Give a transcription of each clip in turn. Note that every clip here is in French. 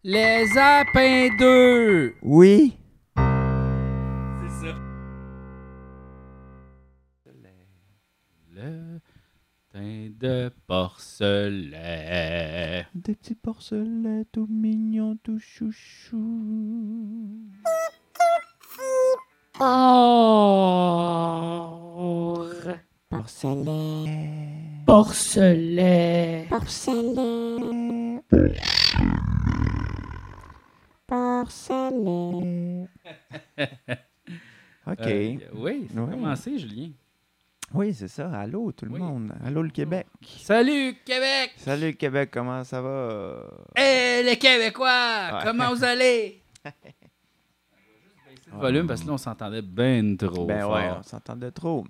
Les Apins 2! Oui. C'est ça. Le teint de porcelet. Des petits porcelets tout mignons, tout chouchou. Or. Porcelet. Porcelet. Porcelet. Porcelet. OK. Oui, c'est Ouais. commencé, Julien. Oui, c'est ça. Allô, tout le Oui. monde. Allô, le Québec. Salut, Québec! Salut, le Québec. Comment ça va? Hey, les Québécois! Ouais. Comment vous allez? Le volume, parce que là, on s'entendait bien trop Ben fort. ouais, on s'entendait trop.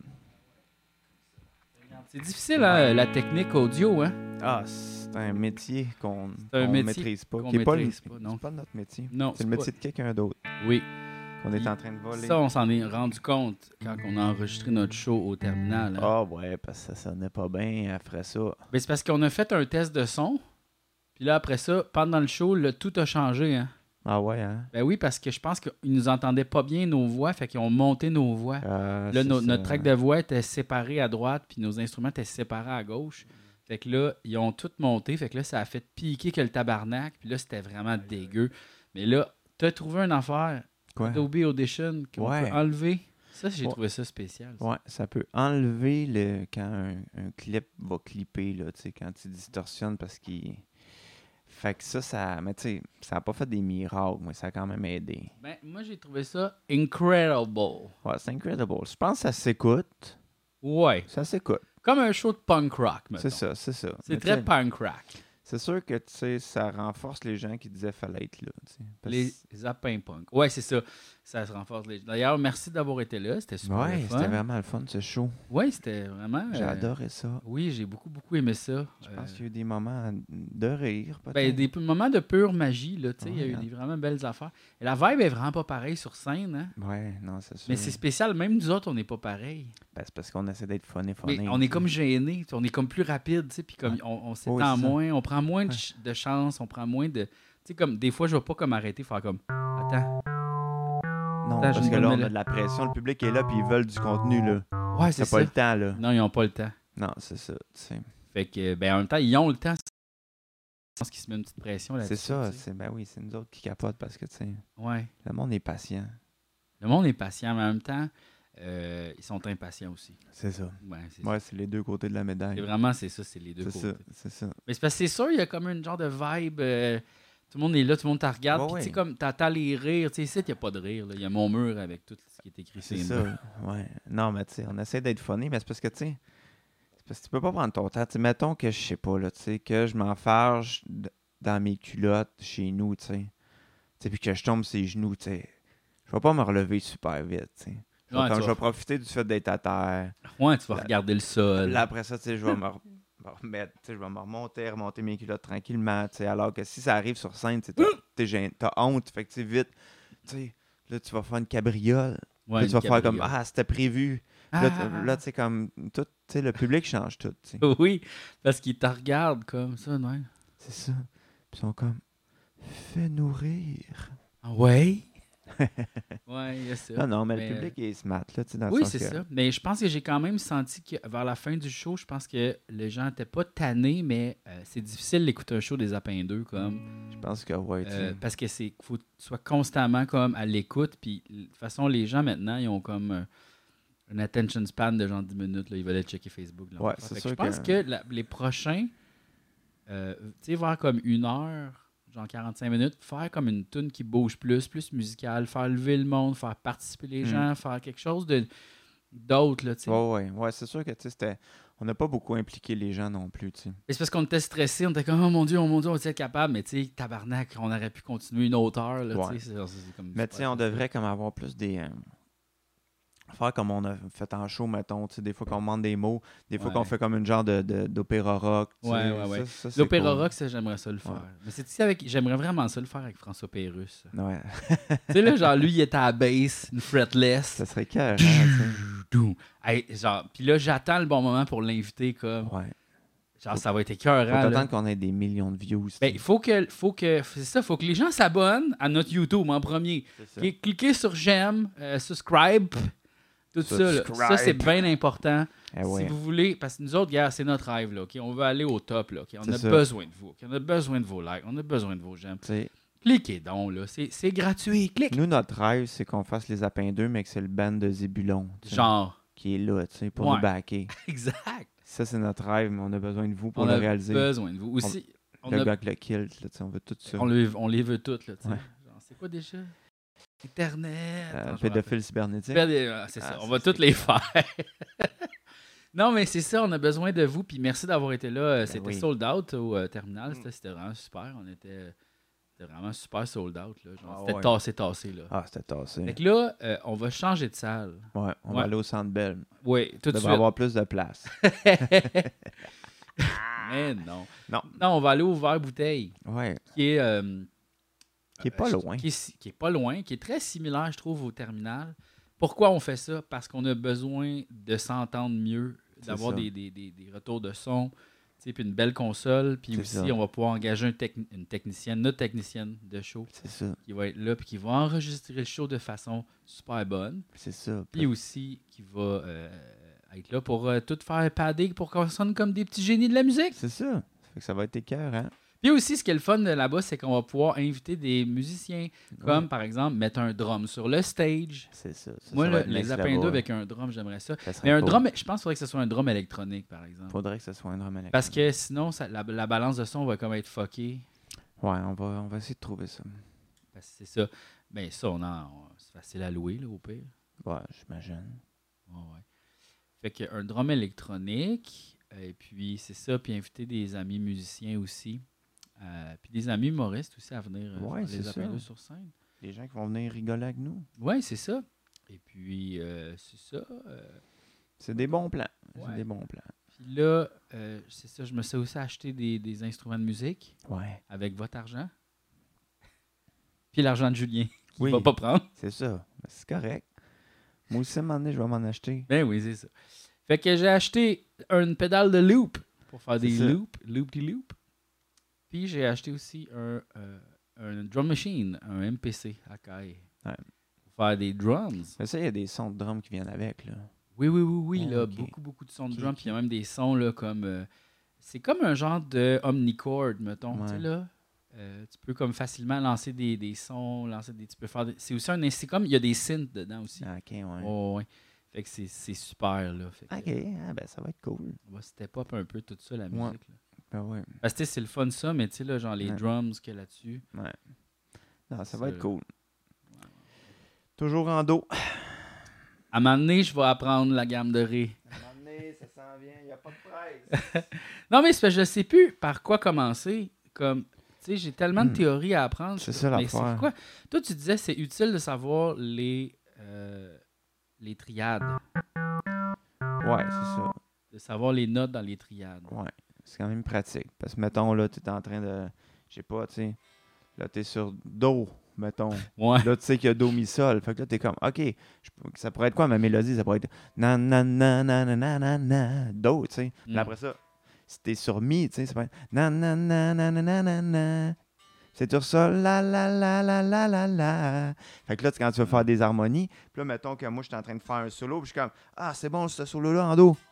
C'est difficile, hein, la technique audio, hein? Ah, c'est un métier qu'on un métier maîtrise pas. qu'on Qui est pas, maîtrise pas, non. c'est pas notre métier. Non, C'est le métier de quelqu'un d'autre Oui. qu'on est en train de voler. Ça, on s'en est rendu compte quand on a enregistré notre show au terminal. Hein. Ah ouais, parce que ça sonnait pas bien après ça. Ben, c'est parce qu'on a fait un test de son. Puis là, après ça, pendant le show, tout a changé. Hein. Ah ouais, hein? Ben oui, parce que je pense qu'ils nous entendaient pas bien nos voix. Fait qu'ils ont monté nos voix. Ah, Là, c'est notre ça. track de voix était séparé à droite. Puis nos instruments étaient séparés à gauche. Fait que là, ils ont tout monté. Fait que là, ça a fait piquer que le tabarnak. Puis là, c'était vraiment dégueu. Mais là, t'as trouvé une affaire. Quoi? Adobe Audition qu'on Ouais. peut enlever. Ça, j'ai Ouais. trouvé ça spécial. ça. Ouais, ça peut enlever quand un clip va clipper, là, tu sais, quand tu distorsionnes parce qu'il... Fait que ça... Mais tu sais, ça n'a pas fait des miracles, mais ça a quand même aidé. Ben, moi, j'ai trouvé ça incredible. Ouais, c'est incredible. Je pense que ça s'écoute. Ouais. Ça s'écoute. Comme un show de punk rock, mettons. C'est ça, c'est ça. C'est Mais très tu sais, punk rock. c'est sûr que, tu sais, ça renforce les gens qui disaient fallait être là, tu sais. Parce- Les apins punk. Ouais, c'est ça. Ça se renforce. D'ailleurs, merci d'avoir été là. C'était super Ouais, le fun. c'était vraiment le fun, ce show. Ouais, c'était vraiment... J'ai adoré ça. Oui, j'ai beaucoup, beaucoup aimé ça. Je pense qu'il y a eu des moments de rire, peut-être. Ben, des moments de pure magie, là, tu sais. Il y a Ouais, eu hein. des vraiment belles affaires. Et la vibe est vraiment pas pareille sur scène, hein. Ouais, non, c'est sûr. Mais c'est spécial. Même nous autres, on n'est pas pareil. Ben, c'est parce qu'on essaie d'être funny. Mais on est comme gênés. Tu sais, on est comme plus rapide, tu sais. Puis comme Ouais. on Oui, s'étend c'est ça. moins. On prend moins de chance. On prend moins de... Tu sais, comme des fois, je vais pas comme arrêter, faire comme... Attends. Non, Attends, parce j'ai que une là, bonne on a de la pression. Le public est là, puis ils veulent du contenu, là. Ouais, c'est T'as ça. pas le temps, là. Non, ils n'ont pas le temps. Non, c'est ça, tu sais. Fait que, ben, en même temps, ils ont le temps. Je pense qu'ils se mettent une petite pression là-dessus. C'est ça, tu sais. c'est ben oui, c'est nous autres qui capotent parce que, tu sais, Ouais. le monde est patient. Le monde est patient, mais en même temps, ils sont impatients aussi. C'est ça. Ouais, c'est Ouais, c'est les deux côtés de la ça. médaille. C'est vraiment, c'est ça, c'est les deux C'est ça, côtés. c'est ça. Mais c'est parce que c'est sûr, il y a comme une genre de vibe. Tout le monde est là, tout le monde te regarde. Ouais, Puis, tu sais, ouais. comme t'entends les rires. Tu sais, ici, il n'y a pas de rire. là. Il y a mon mur avec tout ce qui est écrit. C'est sur ça, les murs. ouais. Non, mais tu sais, on essaie d'être funny, mais c'est parce que, tu sais, c'est parce que tu peux pas prendre ton temps. Tu sais, mettons que, je sais pas, là, tu sais, que je m'enfarge dans mes culottes chez nous, tu sais. Tu sais, puis que je tombe sur les genoux, tu sais. Je vais pas me relever super vite, tu sais. Je vais Ouais, comme- tu je vas- vais profiter du fait d'être à terre. Ouais, tu vas La- regarder le sol. Là, après ça, tu sais, je vais me remettre, tu sais, je vais me remonter mes culottes tranquillement, tu sais, alors que si ça arrive sur scène, tu sais, t'as honte, fait que, tu sais, vite, tu sais, là, tu vas faire une cabriole, Ouais, puis tu vas une faire comme, cabriole. ah, c'était prévu, Ah, là, tu sais, comme, tout, tu sais, le public change tout, tu sais, oui, parce qu'ils te regardent comme ça, ouais. c'est ça, puis ils sont comme, fais-nous rire. Ah ouais? Ouais, il y a ça. Non, non, mais Mais, le public est smart, là, tu sais, dans le Oui, sens c'est que- ça. Mais je pense que j'ai quand même senti que vers la fin du show, je pense que les gens n'étaient pas tannés, mais c'est difficile d'écouter un show des Apins 2 comme. Je pense que, ouais, tu sais, Parce que faut que tu sois constamment comme à l'écoute. Puis de toute façon, les gens maintenant, ils ont comme un attention span de genre 10 minutes. Là, ils veulent aller checker Facebook. Là. Ouais, Fait c'est que sûr je pense que les prochains, tu sais, vers comme 1 heure, genre 45 minutes, faire comme une tune qui bouge plus musicale, faire lever le monde, faire participer les gens, faire quelque chose d'autre, là, tu sais. ouais, c'est sûr que, tu sais, on n'a pas beaucoup impliqué les gens non plus, tu sais. Et c'est parce qu'on était stressés, on était comme, oh mon Dieu, on va être capable, mais tu sais, tabarnak, on aurait pu continuer une autre heure, là, Ouais. tu sais. C'est comme Mais super tu sais, on frustrant. devrait comme avoir plus des... faire comme on a fait en show, mettons, tu sais, des fois qu'on demande des mots, des fois Ouais. qu'on fait comme une genre d'opéra rock, tu sais. Ouais. Ça, c'est L'opéra cool. rock, ça, j'aimerais ça le faire. Ouais. Mais c'est ici avec. J'aimerais vraiment ça le faire avec François Pérusse. Ouais, Tu sais, là, genre, lui, il était à la bass, une fretless. ça serait cœur, tu sais. Hey, genre, puis là, j'attends le bon moment pour l'inviter, comme. Ouais. Genre, ça va être Faut écœurant. là. t'attendre qu'on ait des millions de views. Ben, faut que les gens s'abonnent à notre YouTube en premier. C'est ça. Cliquez sur j'aime, subscribe, tout ça. Là. Subscribe. Ça, c'est bien important. Eh ouais. Si vous voulez, parce que nous autres, gars, c'est notre rêve. Là, ok? On veut aller au top. Là, ok? On C'est a ça. besoin de vous. ok? On a besoin de vos likes. On a besoin de vos j'aime. Tu sais, Cliquez donc. Là. C'est gratuit. Clique. nous, notre rêve, c'est qu'on fasse les Apins 2, mais que c'est le band de Zébulon. tu sais, Genre. Qui est là, tu sais, pour Ouais. nous backer. Exact. Ça, c'est notre rêve, mais on a besoin de vous pour On le a réaliser. besoin de vous. Aussi, Le gars avec le kilt, là, tu sais, on veut tout ça. on les veut toutes. Là, tu sais. Ouais. Genre, c'est quoi déjà? Internet. Attends, je me Pédophile cybernétique. C'est ça, Ah, on ça, va c'est toutes les faire. Non, mais c'est ça, on a besoin de vous. Puis merci d'avoir été là. C'était oui. sold out au terminal. C'était vraiment super. C'était vraiment super sold out. Là. Genre, Ah, c'était ouais. tassé. Là. Ah, c'était tassé. Fait que là, on va changer de salle. Ouais, on Ouais. va aller au Centre Bell. Oui, tout Il de devrait suite. avoir plus de place. Mais non. Non. Non, on va aller au Vert Bouteille, Ouais, qui est... qui est pas loin. Qui est pas loin, qui est très similaire, je trouve, au terminal. Pourquoi on fait ça? Parce qu'on a besoin de s'entendre mieux, C'est d'avoir ça. des retours de son, tu sais, puis une belle console. Puis C'est aussi, ça. on va pouvoir engager une technicienne, notre technicienne de show, C'est ça, qui va être là, puis qui va enregistrer le show de façon super bonne. c'est ça. Puis aussi, qui va être là pour tout faire padder, pour qu'on sonne comme des petits génies de la musique. C'est ça. Fait que ça va être écœur, hein? Puis aussi, ce qui est le fun de là-bas, c'est qu'on va pouvoir inviter des musiciens, comme Ouais. par exemple mettre un drum sur le stage. C'est ça. Moi, ça va être les next Apins level. 2 avec un drum, j'aimerais ça. Ça serait Mais un cool. drum, je pense qu'il faudrait que ce soit un drum électronique, par exemple. Faudrait que ce soit un drum électronique. Parce que sinon, la balance de son va comme être fuckée. Ouais, on va essayer de trouver ça. Parce que c'est ça. Ben ça, c'est facile à louer, là, au pire. Ouais, j'imagine. Ouais. Fait qu'un drum électronique, et puis c'est ça, puis inviter des amis musiciens aussi. Puis des amis humoristes aussi à venir Ouais, faire les c'est Apins ça. 2 sur scène. Les gens qui vont venir rigoler avec nous. Ouais, c'est ça. Et puis, c'est ça. C'est des bons plans. Ouais. C'est des bons plans. Puis là, c'est ça, je me suis aussi acheté des instruments de musique Ouais. avec votre argent. Puis l'argent de Julien, qu'il Oui. va pas prendre. C'est ça. C'est correct. Moi aussi, à un moment donné, je vais m'en acheter. Ben oui, c'est ça. Fait que j'ai acheté une pédale de loop pour faire des C'est ça. loop-de-loop. Puis j'ai acheté aussi un drum machine, un MPC à caille. Ouais. Pour faire des drums. Mais ça, il y a des sons de drum qui viennent avec, là. Oui, Oh, là, ok. beaucoup de sons de Ok, drum. ok. Puis il y a même des sons là, comme... c'est comme un genre de omnichord, mettons. Ouais. Tu sais, là, tu peux comme facilement lancer des sons, tu peux faire... C'est aussi c'est comme... Il y a des synths dedans aussi. Ah, ok, ouais. Oh, ouais. Fait que c'est super, là. Fait que, Ok, ah, ben ça va être cool. on va step up un peu tout ça, la Ouais. musique. Là. Ben ouais. Parce que tu sais, c'est le fun ça, mais tu sais, là, genre les Ouais. drums qu'il y a là-dessus. Ouais. Non, ça Ça, va être cool. ouais. Toujours en dos. À un moment donné, je vais apprendre la gamme de Ré. À un moment donné, ça s'en vient, il n'y a pas de presse. Non, mais c'est parce que je sais plus par quoi commencer. Comme, tu sais, j'ai tellement de Hmm. théories à apprendre. C'est je- ça, mais l'affaire. c'est quoi? Toi, tu disais c'est utile de savoir les triades. Ouais, c'est ça. De savoir les notes dans les triades. Ouais. C'est quand même pratique. Parce que, mettons, là, tu es en train de. Je sais pas, tu sais. Là, tu es sur Do, mettons. Ouais. Là, tu sais qu'il y a Do, Mi, Sol. Fait que là, tu es comme, OK, ça pourrait être quoi ma mélodie? Ça pourrait être na na na na na na na na Do, tu sais. Puis Mm. après ça, si t'es sur Mi, tu sais, ça pourrait être na na na na na na na na. C'est sur Sol, la la la la la la la. Fait que là, quand tu veux faire des harmonies, puis là, mettons que moi, je suis en train de faire un solo, puis je suis comme, ah, c'est bon, ce solo-là en Do.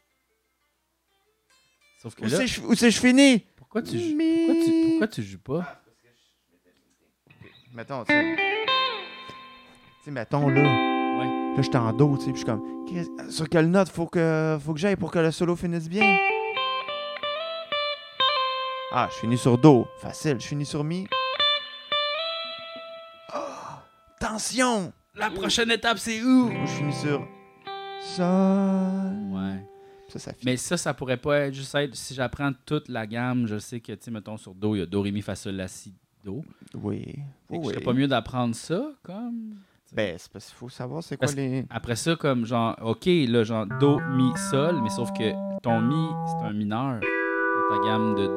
Sauf que Où là, c'est je finis? pourquoi tu joues? Mi. Pourquoi tu joues pas? Mettons, tu sais. Tu sais, mettons, là. Ouais. Là, je suis en do, tu sais, puis je suis comme, sur quelle note faut que j'aille pour que le solo finisse bien? Ah, je finis sur do. Facile. Je finis sur mi. Ah, tension! La prochaine étape, c'est où? Moi, je finis sur sol. Ouais. Ça finit. Mais ça pourrait pas être juste être. Si j'apprends toute la gamme, je sais que, tu sais, mettons sur Do, il y a Do, Ré, Mi, Fa, Sol, La, Si, Do. Oui. Fait que Oui. je serais pas mieux d'apprendre ça, comme. Ben, c'est parce qu'il faut savoir c'est quoi Parce que- les. Après ça, comme genre, OK, là, genre Do, Mi, Sol, mais sauf que ton Mi, c'est un mineur dans ta gamme de Do.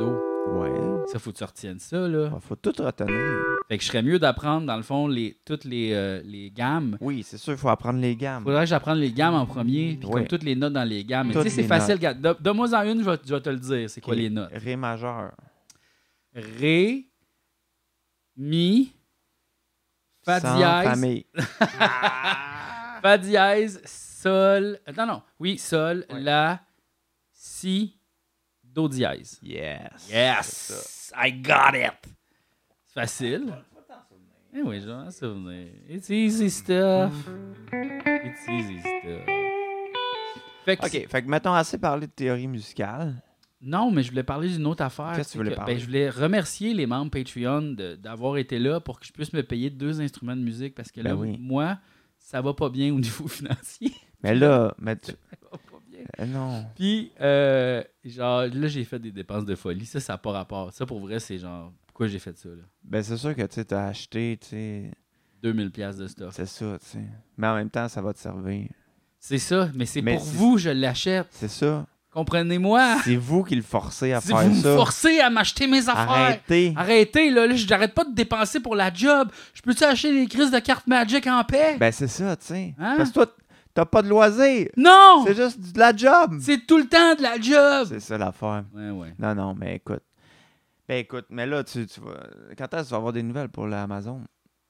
Ouais. Ça, faut que tu retiennes ça, là. Faut tout retenir. Fait que je serais mieux d'apprendre, dans le fond, toutes les gammes. Oui, c'est sûr, il faut apprendre les gammes. Faudrait que j'apprenne les gammes en premier, puis Oui. comme toutes les notes dans les gammes. Mais tu Toutes sais, c'est les facile. notes. Regarde, donne-moi en une, je vais te le dire. C'est quoi Ok. les notes? Ré majeur. Ré, mi, fa Sans dièse, famille. fa dièse, sol. Non. Oui, sol, Ouais. la, si, do dièse. Yes. C'est Yes! I got it! C'est facile. Eh oui, je vais m'en souvenir. It's easy stuff. It's easy stuff. Fait que OK, fait que mettons assez parlé de théorie musicale. non, mais je voulais parler d'une autre affaire. Qu'est-ce que tu voulais C'est parler? je voulais remercier les membres Patreon d'avoir été là pour que je puisse me payer 2 instruments de musique parce que là, Ben oui. moi, ça va pas bien au niveau financier. Mais là, mais tu... Ça va pas bien. non. Puis, genre, là, j'ai fait des dépenses de folie. Ça n'a pas rapport. Ça, pour vrai, c'est genre, pourquoi j'ai fait ça, là? Ben c'est sûr que tu as acheté, tu sais, 2000$ de stuff. c'est ça, tu sais. Mais en même temps, ça va te servir. C'est ça, mais c'est Mais pour c'est- vous, je l'achète. C'est ça. Comprenez-moi. C'est vous qui le forcez à Si faire vous me ça. forcez à m'acheter mes affaires. Arrêtez. Arrêtez, là, j'arrête pas de dépenser pour la job. Je peux-tu acheter des crises de cartes Magic en paix? Ben c'est ça, tu sais. Hein? Parce que toi, t'as pas de loisirs. Non! C'est juste de la job. C'est tout le temps de la job! C'est ça l'affaire. Ouais. Non, mais écoute. Ben écoute, mais là, tu vas... Quand est-ce que tu vas avoir des nouvelles pour l'Amazon?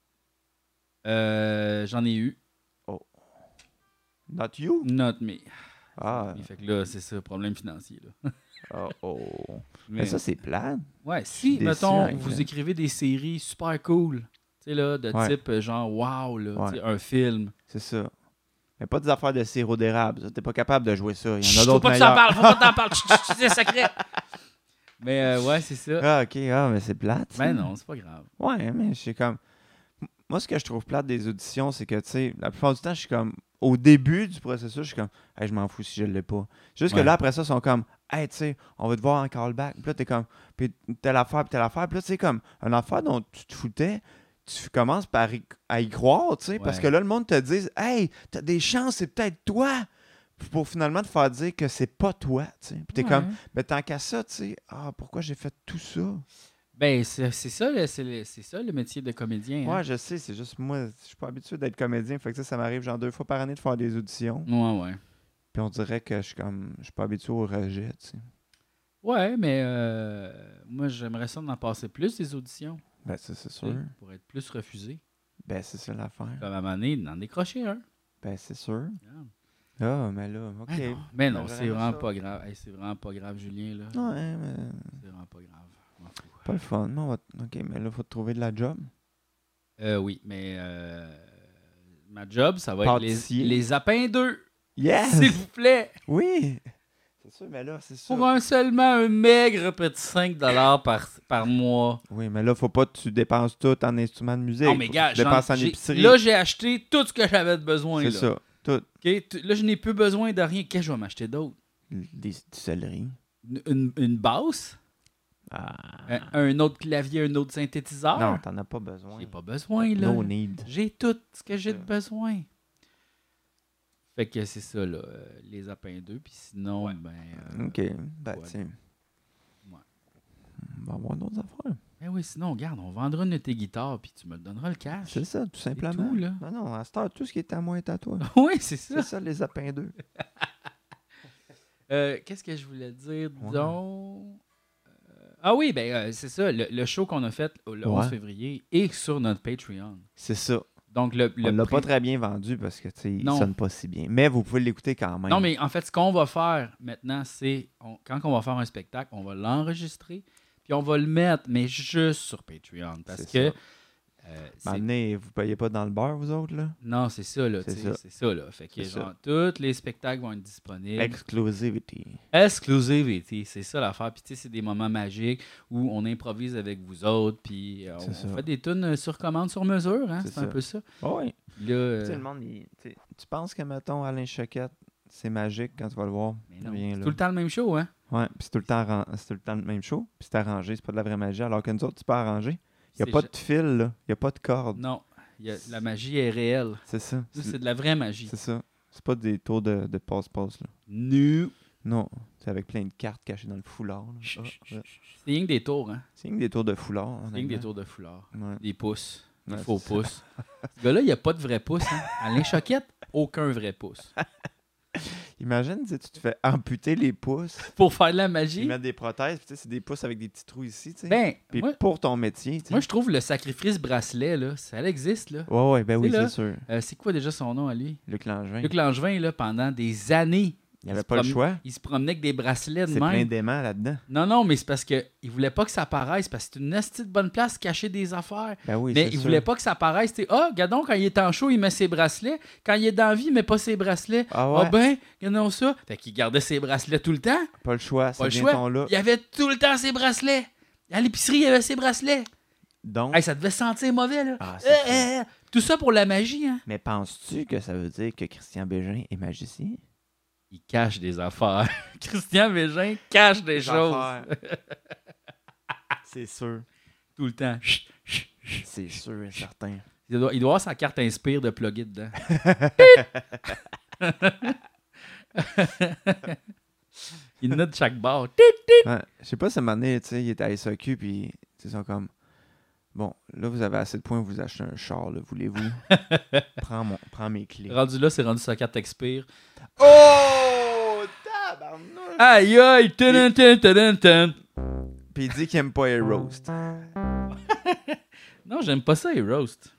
J'en ai eu. Not you? Not me. Ah, Fait que là, c'est ça, problème financier. Là. oh. Mais Mais ça, c'est plate. ouais, suis si, déçu, mettons, hein, vous là. écrivez des séries super cool, tu sais, là, de Ouais. type genre wow, là, Ouais. tu sais, un film. C'est ça. Mais pas des affaires de sirop d'érable. ça. T'es pas capable de jouer ça. Il y en a Chut, faut d'autres pas que tu en meilleurs. parles, faut pas que t'en parles. Chut, c'est secret. Mais ouais, c'est ça. Ah, OK. Ah, mais c'est plate. ça. Ben non, c'est pas grave. Ouais, mais je suis comme... Moi, ce que je trouve plate des auditions, c'est que, tu sais, la plupart du temps, je suis comme... Au début du processus, je suis comme... Hey, je m'en fous si je l'ai pas. Juste que Ouais. là, après ça, ils sont comme... Hey, tu sais, on va te voir en callback. Puis là, t'es comme... Puis telle affaire, puis telle affaire. Puis là, tu sais, comme... Une affaire dont tu te foutais, tu commences à y croire, tu sais. Parce Ouais. que là, le monde te dit... Hey, t'as des chances, c'est peut-être toi. Puis pour finalement te faire dire que c'est pas toi, tu sais. Puis t'es Ouais. comme... Mais tant qu'à ça, tu sais... Ah, pourquoi j'ai fait tout ça? Ben, c'est ça, c'est ça le métier de comédien. hein. Ouais, je sais, c'est juste moi, je suis pas habitué d'être comédien, fait que ça m'arrive genre 2 fois par année de faire des auditions. Ouais. Puis on dirait que je suis pas habitué au rejet, tu sais. Ouais, mais moi, j'aimerais ça d'en passer plus, des auditions, Ben ça, c'est tu sûr. sais, pour être plus refusé. Ben c'est ça l'affaire. Comme à un moment donné, d'en décrocher un. Ben c'est sûr. Regarde. Ah, mais là, ok. Mais non, Ben, c'est vraiment vraiment ça. pas grave. Hey, c'est vraiment pas grave, Julien, là. Ouais, mais C'est vraiment pas grave. Je m'en fous. pas le fun. Non, ok, mais là, faut te trouver de la job. Oui, mais ma job, ça va être Pâtissier. les apins 2, Yes! s'il vous plaît. Oui! C'est sûr, mais là, c'est ça. Pour seulement un maigre petit 5$ par mois. Oui, mais là, faut pas que tu dépenses tout en instruments de musique. Non, mais Faut gars, que tu dépenses en j'ai- épicerie. là, j'ai acheté tout ce que j'avais de besoin. c'est Là. ça. Tout. OK? Là, je n'ai plus besoin de rien. Qu'est-ce que je vais m'acheter d'autre? Du céleri. Une basse? Ah. Un autre clavier, un autre synthétiseur? Non, t'en as pas besoin. J'ai pas besoin, là. No need. J'ai tout ce que j'ai de Ça. besoin. Fait que c'est ça, là. Les apins 2. Puis sinon, Ouais. ben... OK. Ben, ouais. tu sais. On va avoir d'autres affaires. Ben oui, sinon, regarde, on vendra une de tes guitares, puis tu me donneras le cash. C'est ça, tout simplement. tout, là. Non, à cette heure, tout ce qui est à moi est à toi. Oui, c'est C'est ça. ça, les apins 2. Qu'est-ce que je voulais dire, Ouais. donc? Ah oui, ben c'est ça. Le show qu'on a fait le 11 Ouais. février est sur notre Patreon. C'est ça. Donc, le On l'a prix- pas très bien vendu parce que, tu sais, il Non. sonne pas si bien. Mais vous pouvez l'écouter quand même. Non, mais en fait, ce qu'on va faire maintenant, c'est quand on va faire un spectacle, on va l'enregistrer, puis on va le mettre, mais juste sur Patreon. Parce C'est que. ça. Maintenant, vous payez pas dans le beurre, vous autres, là? Non, c'est ça, là. C'est tu sais, ça. C'est ça, là. Fait que, C'est genre, tous les spectacles vont être disponibles. Exclusivity. Exclusivity, c'est ça l'affaire. Puis, tu sais, c'est des moments magiques où on improvise avec vous autres, puis C'est ça. on fait des tunes sur commande, sur mesure, hein. C'est C'est un ça. peu ça. oui. Là, Tu sais, le monde, tu penses que, mettons, Alain Choquette, c'est magique quand tu vas le voir? mais non, Rien, c'est là. tout le temps le même show, hein. Ouais, puis c'est tout le temps le même show, puis c'est arrangé, c'est pas de la vraie magie, alors que nous autres, c'est pas arrangé. Il n'y a C'est pas de fil, là. Il n'y a pas de corde. Non, la magie est réelle. C'est ça. Nous, c'est de la vraie magie. C'est ça. C'est pas des tours de passe-passe, là. Nous. Non, c'est avec plein de cartes cachées dans le foulard. Là. Chut, Ah, chut, ah. chut. C'est rien que des tours, hein? C'est rien que des tours de foulard. C'est rien que des tours de foulard. Ouais. Des pouces. Des Ouais, faux c'est ça. pouces. Ce gars-là, il n'y a pas de vrai pouce. Hein? Alain Choquette, aucun vrai pouce. Imagine, tu sais, tu te fais amputer les pouces, Pour faire de la tu magie, mets des prothèses, puis tu sais, c'est des pouces avec des petits trous ici, tu sais. ben, Puis moi, pour ton métier, tu sais. moi, je trouve le sacrifice bracelet, là, ça existe, là. Ouais, ben oui, Tu sais, là, c'est sûr. C'est quoi déjà son nom à lui? Luc Langevin. Luc Langevin, là, pendant des années, Il n'y avait pas le choix. il se promenait avec des bracelets de C'est plein même. d'aimants là-dedans. Non, mais c'est parce qu'il voulait pas que ça apparaisse, parce que c'est une esti de bonne place cacher des affaires. Ben oui, Mais c'est il sûr. voulait pas que ça apparaisse. Regardons, quand il est en show, il met ses bracelets. Quand il est dans la vie, il met pas ses bracelets. Ah ouais, Regardons ça. Fait qu'il gardait ses bracelets tout le temps. pas le choix, ça Pas le vient choix. ton là. Il avait tout le temps ses bracelets. À l'épicerie, il avait ses bracelets. Donc, Hey, ça devait sentir mauvais, là. ah, c'est ça. Tout ça pour la magie, hein. Mais penses-tu que ça veut dire que Christian Bégin est magicien? Il cache des affaires. Christian Bégin cache des choses. C'est sûr. Tout le temps. C'est sûr et certain. Il doit avoir sa carte Inspire de plugger dedans. Il note chaque barre. Ouais, je sais pas, ce moment donné, tu sais, il était à SAQ, puis ils sont comme, bon, là, vous avez assez de points, vous achetez un char, là, voulez-vous? Prends mes clés. Rendu là, c'est rendu sa carte Expire. Oh! Tabarnouche! Aïe aïe! Tudun, tudun, tudun, tudun. Puis il dit qu'il aime pas les roast. Non, j'aime pas ça, les roasts.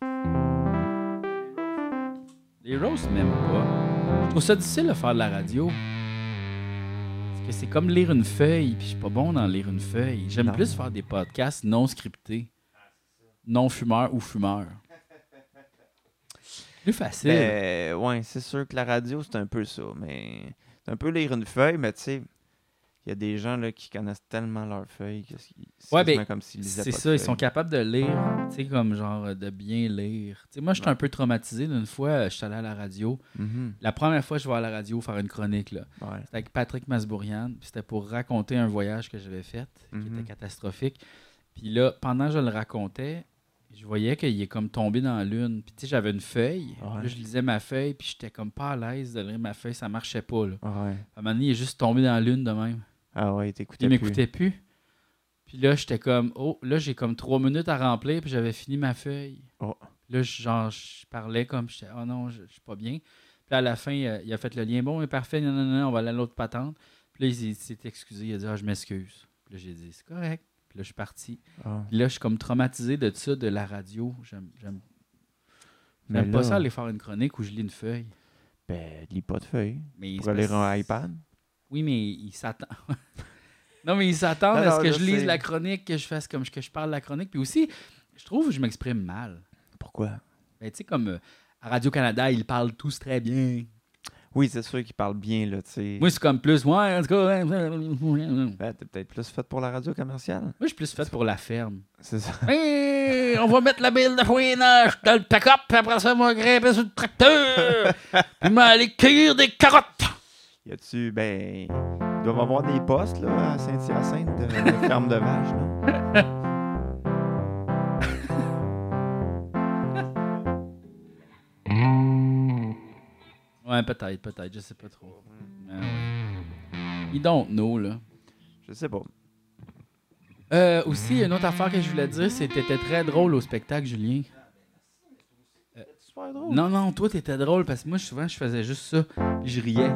Les roasts, même pas. Je trouve ça difficile de faire de la radio. Parce que c'est comme lire une feuille, puis je suis pas bon dans lire une feuille. J'aime Non. plus faire des podcasts non scriptés. Non fumeur ou fumeur. Plus facile. Ben, ouais, c'est sûr que la radio, c'est un peu ça. Mais c'est un peu lire une feuille, mais tu sais, il y a des gens là, qui connaissent tellement leurs feuilles que c'est Ouais, quasiment ben, comme s'ils lisaient C'est pas de ça, ils sont feuilles. capables de lire, tu sais, comme genre de bien lire. Tu sais, moi, j'étais un peu traumatisé d'une fois, je suis allé à la radio. Mhm. La première fois que je vais à la radio faire une chronique, là, Ouais. c'était avec Patrick Masbourian, puis c'était pour raconter un voyage que j'avais fait, qui Mhm. était catastrophique. Puis là, pendant que je le racontais, je voyais qu'il est comme tombé dans la lune. Puis tu sais, j'avais une feuille, Ouais. là, je lisais ma feuille, puis j'étais comme pas à l'aise de lire ma feuille, ça marchait pas, là. Ouais. À un moment donné, il est juste tombé dans la lune de même. Ah ouais, il t'écoutait Il plus. m'écoutait plus. Puis là, j'étais comme, oh, là, j'ai comme 3 minutes à remplir, puis j'avais fini ma feuille. Oh. Là, je parlais comme, j'étais, oh non, je suis pas bien. Puis à la fin, il a fait le lien, bon, mais parfait, non, on va aller à l'autre patente. Puis là, il s'est excusé, il a dit, ah, je m'excuse. Puis là, j'ai dit, c'est correct. Puis là, je suis parti. Ah. Puis là, je suis comme traumatisé de ça, de la radio. J'aime Mais pas là, ça aller faire une chronique où je lis une feuille. Ben, lis pas de feuille. Mais Pour c'est lire parce- un iPad. Oui, mais il s'attend. Non, mais il s'attend Non, à ce non, que je je lise sais. la chronique, que je fasse comme que je parle la chronique. Puis aussi, je trouve que je m'exprime mal. Pourquoi? Ben, tu sais, comme à Radio-Canada, ils parlent tous très bien. Oui, c'est sûr qu'il parle bien, là, tu sais. Moi, c'est comme plus, ouais, en tout cas. Ben, t'es peut-être plus fait pour la radio commerciale. Moi, je suis plus fait pour la ferme. C'est ça. Hey, on va mettre la bille de fouinage dans le pick-up, puis après ça, on va grimper sur le tracteur. Puis m'aller cueillir des carottes. Y a-tu, ben, il doit y avoir des postes, là, à Saint-Hyacinthe, de ferme de vaches, là. Ouais, peut-être, je sais pas trop. Ah ouais. Ils don't know, là. Je sais pas. Aussi, une autre affaire que je voulais dire, c'est que t'étais très drôle au spectacle, Julien. Super drôle. Non, toi, t'étais drôle, parce que moi, souvent, je faisais juste ça, puis je riais.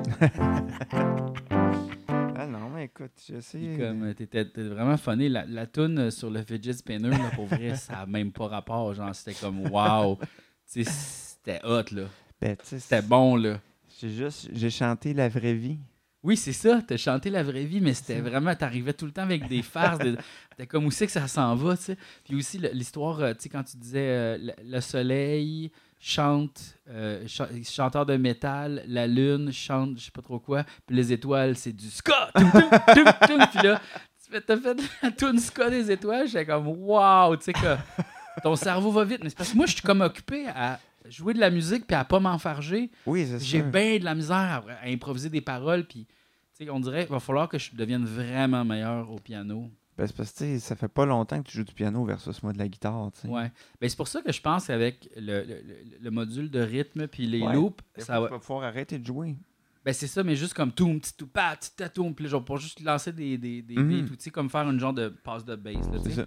Ah non, mais écoute, je sais. Puis comme, t'étais vraiment funny. La toune sur le fidget spinner, là, pour vrai, ça n'a même pas rapport. Genre, c'était comme, wow. Tu sais, c'était hot, là. Ben, tu sais, C'était bon, là. j'ai chanté La vraie vie. Oui, c'est ça. T'as chanté la vraie vie, mais c'était vraiment... T'arrivais tout le temps avec des farces. T'es comme, où c'est que ça s'en va, tu sais. Puis aussi, l'histoire, tu sais, quand tu disais le soleil chante, chanteur de métal, la lune chante, je sais pas trop quoi, puis les étoiles, c'est du ska! Toum, toum, toum, toum. Puis là, t'as fait la toune ska des étoiles, j'étais comme, wow! Tu sais que ton cerveau va vite. Mais c'est parce que moi, je suis comme occupé à jouer de la musique puis à pas m'enfarger. Oui, c'est J'ai sûr. bien de la misère à improviser des paroles, puis tu sais, on dirait qu'il va falloir que je devienne vraiment meilleur au piano. Ben, c'est parce que, tu sais, ça fait pas longtemps que tu joues du piano versus moi de la guitare, tu sais. Ouais. Ben, c'est pour ça que je pense qu'avec le module de rythme puis les Ouais. loops, Des ça fois, va. tu vas pouvoir arrêter de jouer. Ben, c'est ça, mais juste comme toum, petit tout, pat, petit tatoum. Puis là, genre, pour juste lancer des Mhm. beats ou, tu sais, comme faire une genre de passe de bass, là, tu C'est sais. ça.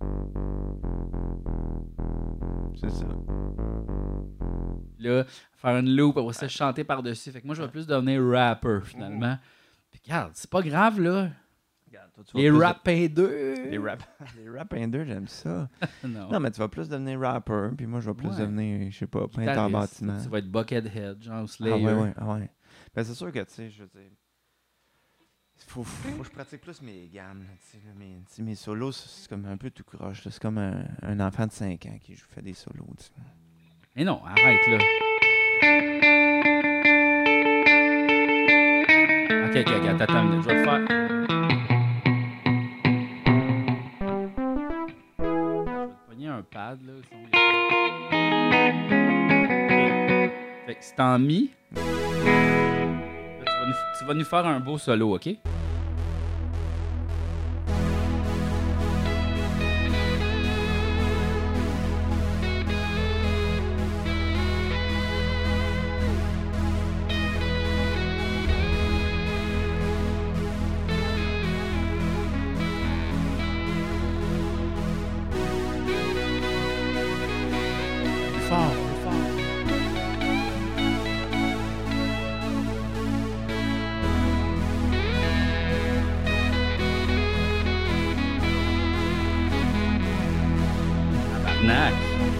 C'est ça. Là, faire une loop, après ça, chanter par-dessus. Fait que moi, je vais plus devenir rapper, finalement. Puis regarde, c'est pas grave, là. Regarde, toi, tu vas Les plus rap indeux. Les rap. Les rap indeux, j'aime ça. Non. Non, mais tu vas plus devenir rapper, puis moi, je vais plus Ouais. devenir, je sais pas, peintre en Guitariste. bâtiment. Tu vas être Buckethead, genre Slayer. Ah ouais, ouais, ah ouais. Ben, c'est sûr que, tu sais, je veux dire, faut que je pratique plus mes gammes. Là, tu sais, mes solos, c'est comme un peu tout croche. là. C'est comme un enfant de 5 ans qui fait des solos. Tu sais. Mais non, arrête, là. Ok, attends une minute. Je vais te faire... Je vais te pogner un pad, là. Sinon, il y a- Fait que c'est en mi. Là, tu vas nous faire un beau solo, ok? Plus fort, plus fort. Tabarnak.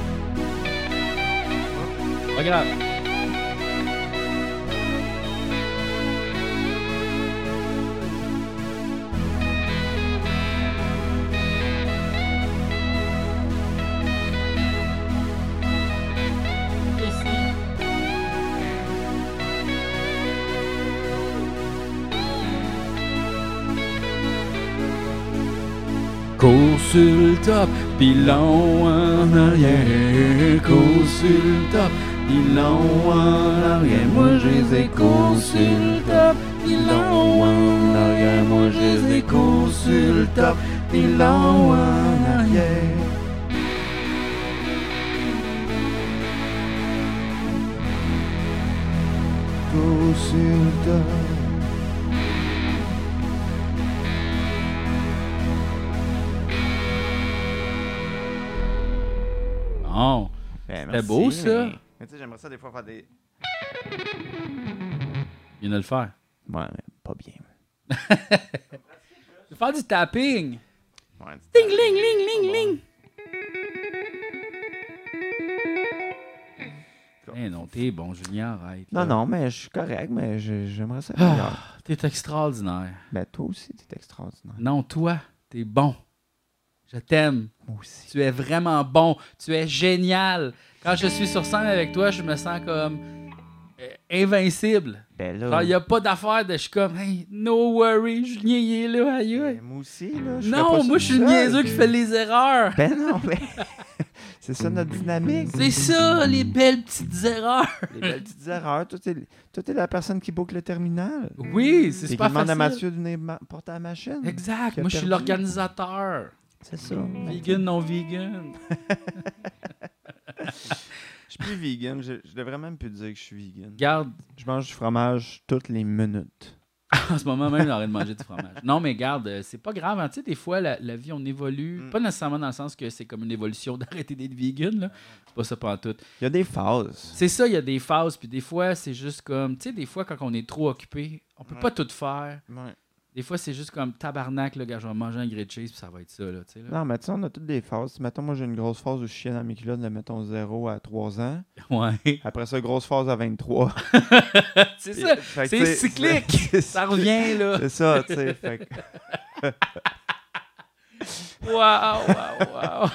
Pas grave. Ici. Cours sur le top, pis long en arrière. Cours sur le top, pis long en arrière. Moi je les ai cours sur le top, pis long en arrière. Moi je les ai cours sur le top, pis long en arrière. Cours sur le top. Bon, Ben, C'était merci, beau, ça. Mais tu sais, j'aimerais ça des fois faire des. il vient de le faire. Ouais, mais pas bien. Je vais faire du tapping. Ouais, Ding, ling, ling, ling, ling. Eh non, t'es bon, Julien, arrête. Non, là. non, mais je suis correct, mais j'aimerais ça meilleur. T'es extraordinaire. Ben, toi aussi, t'es extraordinaire. Non, toi, t'es bon. Je t'aime. Moi aussi. Tu es vraiment bon. Tu es génial. Quand je suis sur scène avec toi, je me sens comme invincible. Ben Genre, là. il n'y a pas d'affaire de je suis comme, hey, no worry, Julien, il est là, aïe. Ben, moi aussi, là. je ferais Non, pas moi, ça je suis le tout seul. niaiseux qui fait les erreurs. Ben non, mais. C'est ça notre dynamique. C'est ça, les belles petites erreurs. Les belles petites erreurs. Toi, t'es la personne qui boucle le terminal. Oui, c'est Et qui super demande à facile. Mathieu de venir porter la machine. Exact, Qui a moi, je suis perdu. l'organisateur. C'est ça. Vegan, non vegan. Je suis plus vegan. Je devrais même plus dire que je suis vegan. Garde, Je mange du fromage toutes les minutes. en ce moment même, j'aurais de manger du fromage. Non, mais garde, c'est pas grave. Hein. Tu sais, des fois, la vie, on évolue. Mm. Pas nécessairement dans le sens que c'est comme une évolution d'arrêter d'être vegan. Là. C'est pas ça pantoute. Il y a des phases. C'est ça, il y a des phases. Puis des fois, c'est juste comme... Tu sais, des fois, quand on est trop occupé, on peut Ouais. pas tout faire. Ouais. Des fois, c'est juste comme tabarnak, là, gars, je vais manger un grilled cheese, puis ça va être ça, là, tu sais. Là. Non, mais tu sais, on a toutes des phases. Mettons, moi, j'ai une grosse phase où je chie dans mes culottes de, mettons, 0 à 3 ans. Ouais. Après ça, grosse phase à 23. C'est ça. Fait que, C'est tu sais, cyclique. c'est Ça revient, là. C'est ça, tu sais. Fait que- Wow.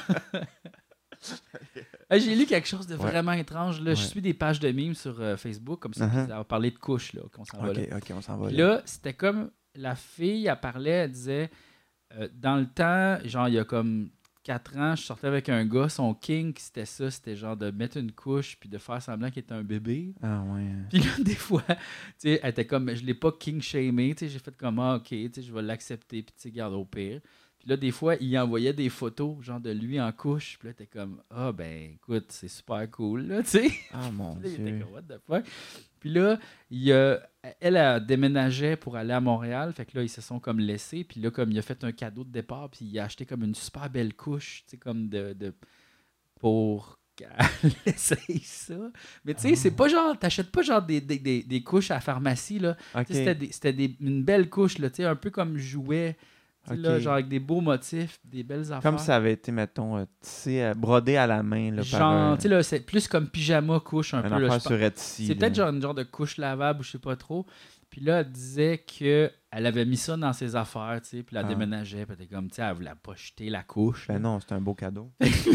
J'ai lu quelque chose de Ouais. vraiment étrange. Là. Je Ouais. suis des pages de mimes sur Facebook, comme ça, Uh-huh. qui va parler de couches, là, qu'on s'en va là. Ok, on s'en va Puis là. là, c'était comme la fille, elle parlait, elle disait dans le temps, genre il y a comme 4 ans, je sortais avec un gars, son kink, c'était genre de mettre une couche puis de faire semblant qu'il était un bébé. Ah ouais. Puis là, des fois, tu sais, elle était comme, je l'ai pas king shamé, tu sais, j'ai fait comme, ah, ok, tu sais, je vais l'accepter, puis tu sais, garde au pire. Puis là, des fois, il envoyait des photos, genre de lui en couche. Puis là, t'es comme, ah, ben, écoute, c'est super cool, là, tu sais. Ah, mon Puis là, il était Dieu. comme, what the fuck. Puis là, elle a déménagé pour aller à Montréal. Fait que là, ils se sont comme laissés. Puis là, comme il a fait un cadeau de départ, puis il a acheté comme une super belle couche, tu sais, comme pour qu'elle essaye ça. Mais tu sais, c'est pas genre, t'achètes pas genre des couches à la pharmacie, là. OK. Tu sais, c'était une belle couche, là, tu sais, un peu comme jouet, tu sais, là, Ok. genre avec des beaux motifs, des belles affaires. Comme ça avait été, mettons, tissé, brodé à la main, là, par Genre, tu sais, là, c'est plus comme pyjama couche un un peu. Là, affaire je pense. sur Etsy. C'est là. peut-être genre une genre de couche lavable ou je sais pas trop. Puis là, elle disait qu'elle avait mis ça dans ses affaires, tu sais, puis elle Ah. déménageait. Puis elle était comme, tu sais, elle voulait pas jeter la couche. Ben là. non, c'est un beau cadeau.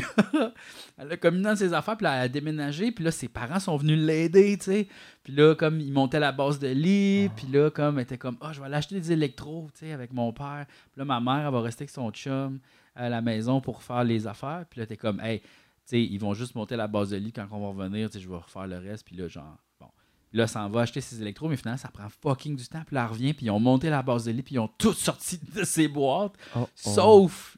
Elle a comme mis dans ses affaires, puis là, elle a déménagé. Puis là, ses parents sont venus l'aider, tu sais. Puis là, comme, ils montaient la base de lit. Puis là, comme, elle était comme, je vais aller acheter des électros, tu sais, avec mon père. Puis là, ma mère, elle va rester avec son chum à la maison pour faire les affaires. Puis là, t'es comme, hey, tu sais, ils vont juste monter la base de lit quand on va revenir, tu sais, je vais refaire le reste. Puis là, genre, bon. Là, ça en va acheter ses électros, mais finalement, ça prend fucking du temps. Puis là, elle revient, puis ils ont monté la base de lit, puis ils ont tout sorti de ses boîtes, Oh, sauf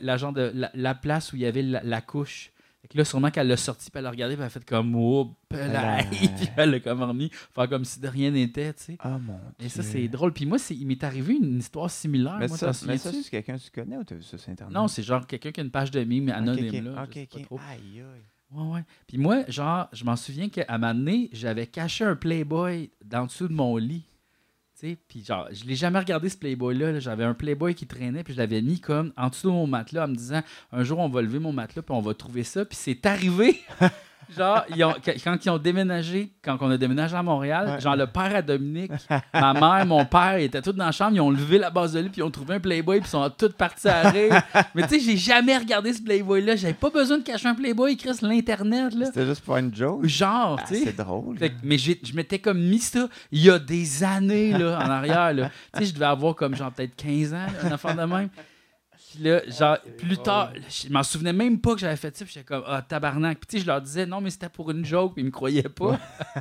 la place où il y avait la couche. Fait que là, sûrement qu'elle l'a sorti, puis elle l'a regardé, puis elle a fait comme, oh, pelaille. Puis elle a comme remis, faire comme si de rien n'était, tu sais. Ah, mon Et ça, Dieu. c'est drôle. Puis moi, il m'est arrivé une histoire similaire. Mais moi, ça, t'en mais ça souviens-tu? c'est quelqu'un que tu connais ou tu as vu ça sur Internet? Non, c'est genre quelqu'un qui a une page de mime anonyme, Ok, là. ok, je sais pas ok. trop. Aïe, aïe. Ouais. Puis moi, genre, je m'en souviens qu'à un moment donné, j'avais caché un Playboy dans dessous de mon lit. Tu sais, puis genre, je l'ai jamais regardé ce Playboy-là. Là. J'avais un Playboy qui traînait, puis je l'avais mis comme en dessous de mon matelas en me disant, un jour, on va lever mon matelas, puis on va trouver ça. Puis c'est arrivé. Genre, quand ils ont déménagé, quand on a déménagé à Montréal, Ouais. genre le père à Dominique, ma mère, mon père, ils étaient tous dans la chambre, ils ont levé la base de lit, puis ils ont trouvé un Playboy, puis ils sont tous partis à rire. Mais tu sais, j'ai jamais regardé ce Playboy-là. J'avais pas besoin de cacher un Playboy, Chris, l'Internet, là. C'était juste pour une joke. Genre, Ah, tu sais. c'est drôle. Fait que- mais je m'étais comme mis ça il y a des années, là, en arrière, là. Tu sais, je devais avoir comme genre peut-être 15 ans, là, une affaire de même. Puis là, genre, plus tard, je m'en souvenais même pas que j'avais fait ça. Puis j'étais comme, tabarnak. Puis tu sais, je leur disais, non, mais c'était pour une joke. Puis ils me croyaient pas.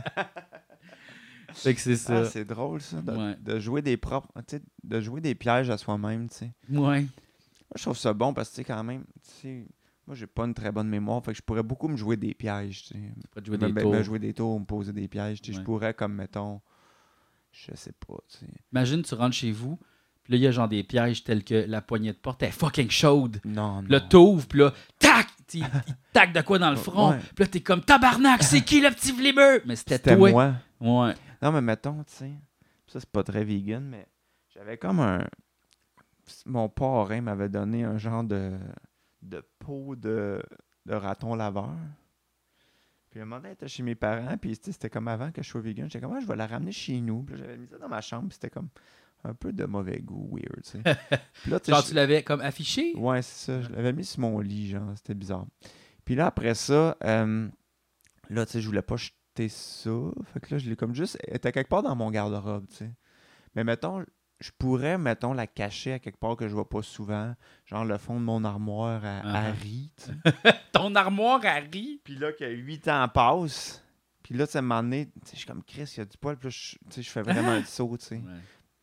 Fait que c'est ça. Ah, c'est drôle, ça, Ouais. de jouer des propres, tu sais, de jouer des pièges à soi-même, tu sais. Ouais. Moi, je trouve ça bon parce que, tu sais, quand même, tu sais, moi, j'ai pas une très bonne mémoire, fait que je pourrais beaucoup me jouer des pièges, tu sais. Pas de jouer Me- des me- tours. me jouer des tours, me poser des pièges, tu sais. Ouais. Je pourrais, comme, mettons, je sais pas, tu sais. Imagine, tu rentres chez vous. Puis là, il y a genre des pièges tels que la poignée de porte est fucking chaude. Non, Puis là, non. t'ouvres, puis là, tac! Il tac de quoi dans le front. Ouais. Puis là, t'es comme, tabarnak, c'est qui le petit flibeux? Mais c'était C'était toi. moi. Ouais. Non, mais mettons, tu sais, ça, c'est pas très vegan, mais j'avais comme un... Mon parrain m'avait donné un genre de peau de raton laveur. Puis un moment donné, elle était chez mes parents, puis tu sais, c'était comme avant que je sois vegan. J'étais comme, je vais la ramener chez nous. Puis là, j'avais mis ça dans ma chambre, puis c'était comme un peu de mauvais goût, weird, tu sais. Puis là, tu sais, Genre, tu l'avais comme affiché? ouais, c'est ça. Je l'avais mis sur mon lit, genre. C'était bizarre. Puis là, après ça, là, tu sais, je voulais pas jeter ça. Fait que là, je l'ai comme juste... Elle était quelque part dans mon garde-robe, tu sais. Mais mettons, je pourrais, mettons, la cacher à quelque part que je vois pas souvent. Genre le fond de mon armoire à Uh-huh. Harry, tu sais. Ton armoire à riz? Puis là, que 8 ans passent. Puis là, tu sais, à un moment donné, tu sais, je suis comme Chris, il y a du poil. Puis là, tu sais, je fais vraiment le saut, tu sais. Ouais.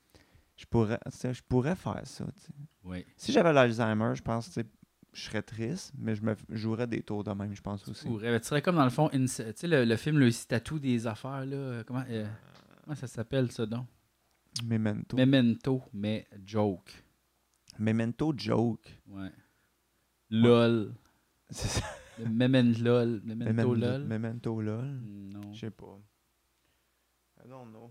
Je pourrais faire ça, tu sais. Oui. Si j'avais l'Alzheimer, je pense, tu sais, je serais triste, mais je me jouerais des tours de même, je pense aussi. Tu serais comme dans le fond, tu sais, le film Le Tatou des affaires, là. Comment ça s'appelle, ça, donc? Memento. Memento, mais joke. Memento joke. Ouais. LOL. C'est ça. Le Memento LOL. Memento lol. Non. Je sais pas. I don't know.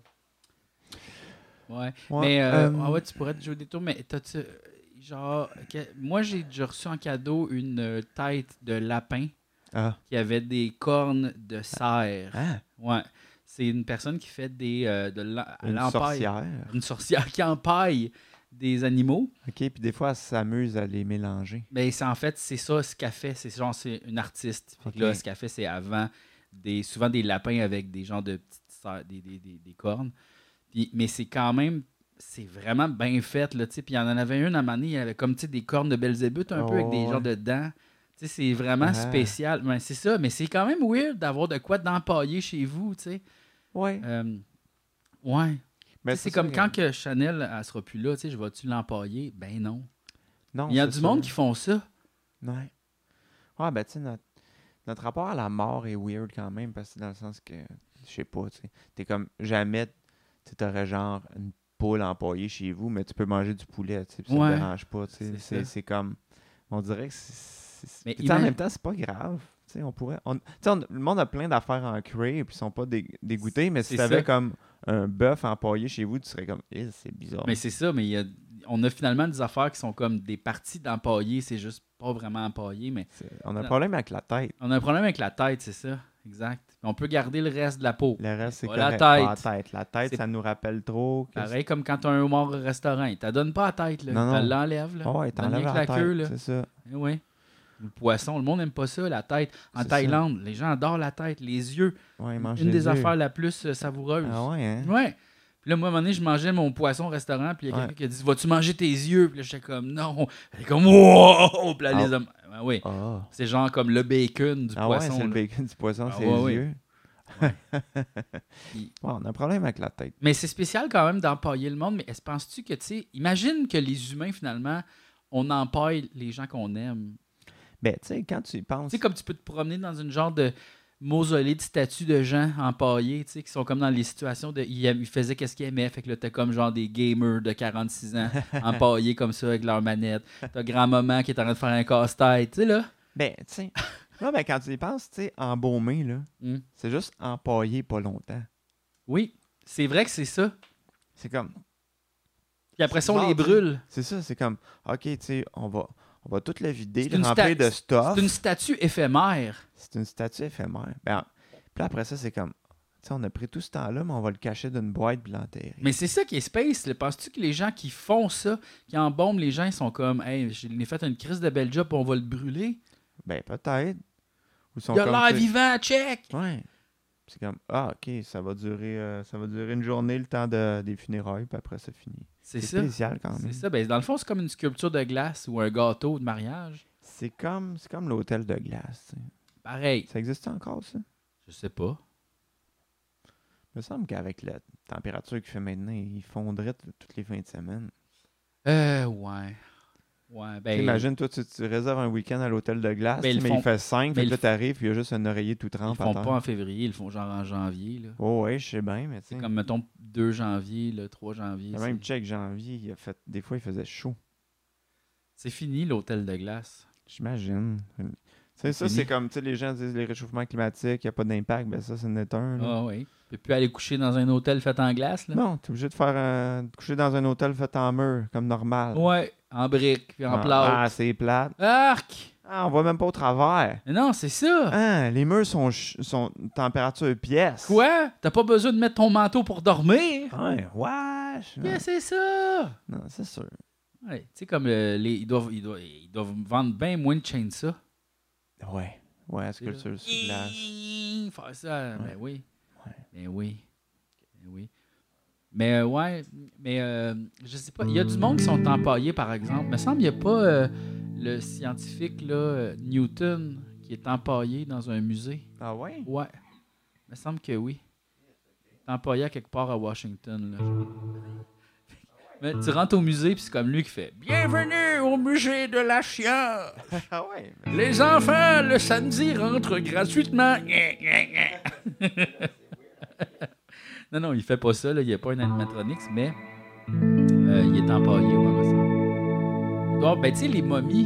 Ouais. Ouais, Mais ouais, tu pourrais te jouer des tours, mais t'as-tu. Genre, moi, j'ai déjà reçu en cadeau une tête de lapin Ah. qui avait des cornes de cerf. Ah, Ouais. C'est une personne qui fait elle une empaille. sorcière. Une sorcière qui empaille des animaux. OK, puis des fois, elle s'amuse à les mélanger. Mais en fait, c'est ça ce qu'elle fait. C'est une artiste. Fait que Ok. là, ce qu'elle fait, c'est avant souvent des lapins avec des genres de petites des cornes. Mais c'est quand même, c'est vraiment bien fait, là, tu sais. Puis il y en avait une à un moment donné, il y avait comme, tu sais, des cornes de Belzébuth un peu avec des ouais. genres de dents. Tu sais, c'est vraiment Ah. spécial. Mais c'est ça, mais c'est quand même weird d'avoir de quoi d'empailler chez vous, tu sais. Ouais. Ouais. Mais Tu sais, c'est ça comme que- quand que Chanel, elle sera plus là, tu sais, je vais-tu l'empailler? Ben non. Non, Il y a c'est du monde sûr. qui font ça. Ouais. Ouais, ben, tu sais, notre rapport à la mort est weird quand même, parce que dans le sens que, je sais pas, tu sais, t'es comme jamais, tu t'aurais genre une poule empaillée chez vous, mais tu peux manger du poulet, tu sais, puis ça te Ouais, dérange pas, tu sais. c'est C'est ça. c'est comme, on dirait que Mais puis tu sais, en même temps, c'est pas grave, tu sais, on pourrait, tu sais, le monde a plein d'affaires en crée, puis ils sont pas dégoûtés, mais si C'est t'avais ça. comme un bœuf empaillé chez vous, tu serais comme, c'est bizarre. Mais c'est ça, mais on a finalement des affaires qui sont comme des parties d'empaillés, c'est juste pas vraiment empaillé, mais On a un problème avec la tête. on a un problème avec la tête, c'est ça, exact. On peut garder le reste de la peau. Le reste, c'est Pas correct. la Pas la tête. tête. La tête, C'est ça nous rappelle trop. pareil comme quand tu as un homard au restaurant. Il te donne pas la tête, là. Non, Tu non. l'enlèves, là. Oh, ouais, Donne t'enlèves rien que la la queue, tête, là. c'est ça. Eh oui. Le poisson, le monde n'aime pas ça, la tête. En C'est Thaïlande, les gens adorent la tête, les yeux. Ouais, ils mangent Une les des yeux. affaires la plus savoureuses. Ah ouais, hein? Ouais. Puis là, moi, à un moment donné, je mangeais mon poisson au restaurant, puis il y a quelqu'un Ouais. qui a dit Vas-tu manger tes yeux? Puis là, j'étais comme Non. Elle est comme Wow! Puis là, Ah. les hommes. Ah oui. Ah. C'est genre comme le bacon du Ah poisson. ouais, c'est le là. bacon du poisson, Ah c'est ouais, les ouais. yeux. Ouais. Ouais, on a un problème avec la tête. Mais c'est spécial quand même d'empailler le monde. Mais est-ce penses-tu que, tu sais, imagine que les humains, finalement, on empaille les gens qu'on aime. Ben, tu sais, quand tu y Tu penses. sais, comme tu peux te promener dans une genre de mausolée de statues de gens empaillés, tu sais, qui sont comme dans les situations de. Ils faisaient qu'est-ce qu'ils aimaient. Fait que là, t'as comme genre des gamers de 46 ans empaillés comme ça avec leur manette. T'as grand-maman qui est en train de faire un casse-tête, tu sais, là. Ben, tu sais. Non, ben, quand tu y penses, tu sais, embaumé, là, Hmm. c'est juste empaillé pas longtemps. Oui, c'est vrai que c'est ça. C'est comme. Puis après ça, on bizarre, les tu sais. brûle. C'est ça, c'est comme. Ok, tu sais, on va tout le vider, C'est le une remplir de stuff. C'est une statue éphémère. C'est une statue éphémère. Ben, puis là, après ça, c'est comme. Tu sais, on a pris tout ce temps-là, mais on va le cacher d'une boîte puis l'enterrer. Mais c'est ça qui est space. Là. Penses-tu que les gens qui font ça, qui embaument les gens, ils sont comme Hey, j'ai fait une crise de belle job, on va le brûler? Ben, peut-être. Ou ils sont Il a comme, l'air tu sais, vivant, check! Ouais. C'est comme, ah, ok, ça va durer une journée, le temps des funérailles, puis après, c'est fini. C'est C'est ça. spécial quand même. C'est ça. Ben, dans le fond, c'est comme une sculpture de glace ou un gâteau de mariage. C'est comme l'hôtel de glace. Tu sais. Pareil. Ça existe encore, ça? Je sais pas. Il me semble qu'avec la température qu'il fait maintenant, il fondrait toutes les fins de semaine. Ouais. Ouais, ben. Imagine, toi, tu réserves un week-end à l'hôtel de glace, Ben, tu sais, ils mais font- il fait 5, mais fait que ils là, t'arrives, puis il y a juste un oreiller tout Ils le trempe à font terre. pas en février, ils le font genre en janvier. Là. Oh, ouais, je sais bien, mais tu C'est sais. comme, mettons, 2 janvier, le 3 janvier. Il y a même check janvier, des fois, il faisait chaud. C'est fini l'hôtel de glace. J'imagine. Tu sais, ça, Fini. c'est comme, tu sais, les gens disent les réchauffements climatiques, il n'y a pas d'impact, ben ça, c'est net un. Là. Ah oui. Tu peux plus aller coucher dans un hôtel fait en glace. Là. Non, t'es obligé de coucher dans un hôtel fait en mur, comme normal. Ouais, en briques puis en plâtre. Ah, c'est plate. Arc! Ah, on voit même pas au travers. Mais non, c'est ça. Ah, les murs sont température pièce. Quoi? T'as pas besoin de mettre ton manteau pour dormir? Ouais, wesh. Non, Yeah, c'est ça. non, c'est sûr. Ouais, tu sais, comme ils doivent vendre bien moins de chainsaw. Ouais, la sculpture sur glace. Faire ça, ben Ouais. oui. Ouais. Ben oui. Ben oui. Mais ouais, mais je sais pas. Il y a du monde qui sont empaillés, par exemple. Il me semble qu'il n'y a pas le scientifique là, Newton qui est empaillé dans un musée. Ah ouais? Ouais. Il me semble que oui. Il est empaillé à quelque part à Washington. Là, genre. Mais tu rentres au musée, puis c'est comme lui qui fait Bienvenue au musée de la science. Ah ouais? Les enfants, le samedi, rentrent gratuitement. Non, il fait pas ça. Là. Il n'y a pas un animatronics, mais il est empaillé. Ouais, me semble. Donc, ben, tu sais, les momies.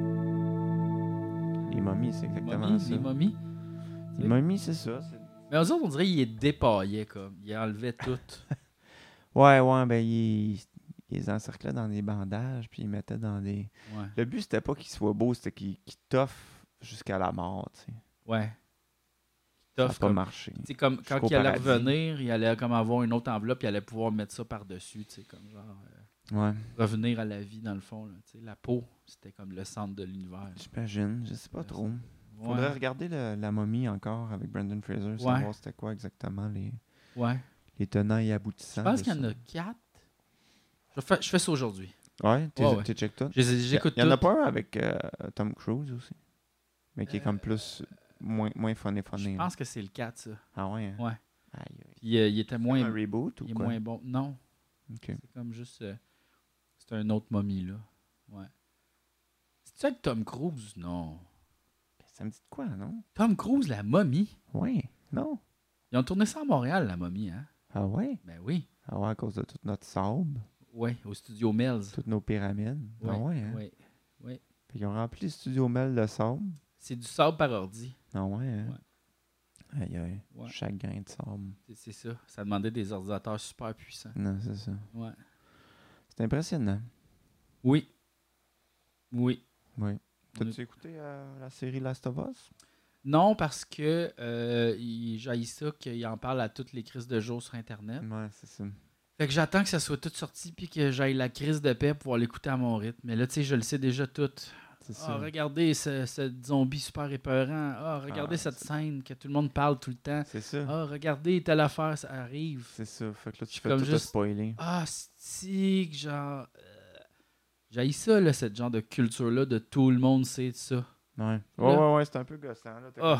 Les momies, c'est exactement Momies, ça. les momies. Les momies, c'est ça. Mais aux autres, on dirait qu'il est dépaillé, comme. Il enlevait tout. Ouais, ben, il les encerclait dans des bandages, puis il mettait dans des... Ouais. Le but, c'était pas qu'il soit beau, c'était qu'il t'offre jusqu'à la mort, tu sais. Ouais. Ça n'a Tough, pas comme. marché. Tu sais, comme quand Jusqu'au il allait paradis. revenir, il allait comme avoir une autre enveloppe, il allait pouvoir mettre ça par-dessus, tu sais, comme genre Ouais, revenir à la vie dans le fond. Là, tu sais. La peau, c'était comme le centre de l'univers. j'imagine, je sais pas trop. Ouais. Faudrait regarder la momie encore avec Brendan Fraser, savoir c'était quoi exactement Ouais. les tenants et Je aboutissants. pense de qu'il y en ça. a 4. Je fais ça aujourd'hui. Ouais, Ouais. tu check tout? J'écoute Il y en a tout. pas un avec Tom Cruise aussi, mais qui est comme plus moins funny. Je Là. pense que c'est le 4, ça. Ah ouais? Hein? Ouais. Aïe, aïe. Puis il était moins, Un reboot ou il est quoi? moins bon. Non, Ok. c'est comme juste... c'est un autre momie, là. Ouais. C'est-tu avec Tom Cruise? Non. Ça me dit de quoi, non? Tom Cruise, la momie. Oui, non. Ils ont tourné ça à Montréal, la momie, hein? Ah ouais? Ben oui. Ah ouais, à cause de tout notre sable, Oui, au studio Mills. toutes nos pyramides. Ah ouais, hein? Oui. Oui. Puis ils ont rempli le studio Mel de sable. C'est du sable par ordi. Ah ouais, hein? Aïe, aïe. Ouais. Chaque grain de sable. C'est ça. Ça demandait des ordinateurs super puissants. Non, c'est ça. Ouais. C'est impressionnant. Oui. Oui. Oui. T'as-tu écouté la série Last of Us? Non, parce que j'haïs ça qu'il en parle à toutes les crises de jour sur Internet. Ouais, c'est ça. Fait que j'attends que ça soit tout sorti puis que j'aille la crise de paix pour pouvoir l'écouter à mon rythme. Mais là, tu sais, je le sais déjà tout. C'est ça. Regardez ce zombie super épeurant. Regardez cette scène que tout le monde parle tout le temps. C'est ça. Regardez telle affaire, ça arrive. C'est ça. Fait que là, tu Je fais comme tout juste- spoiler. Si, que genre... j'haïs ça, là, cette genre de culture-là de tout le monde sait de ça. Ouais. Là. Ouais, c'est un peu gossant. Là. T'as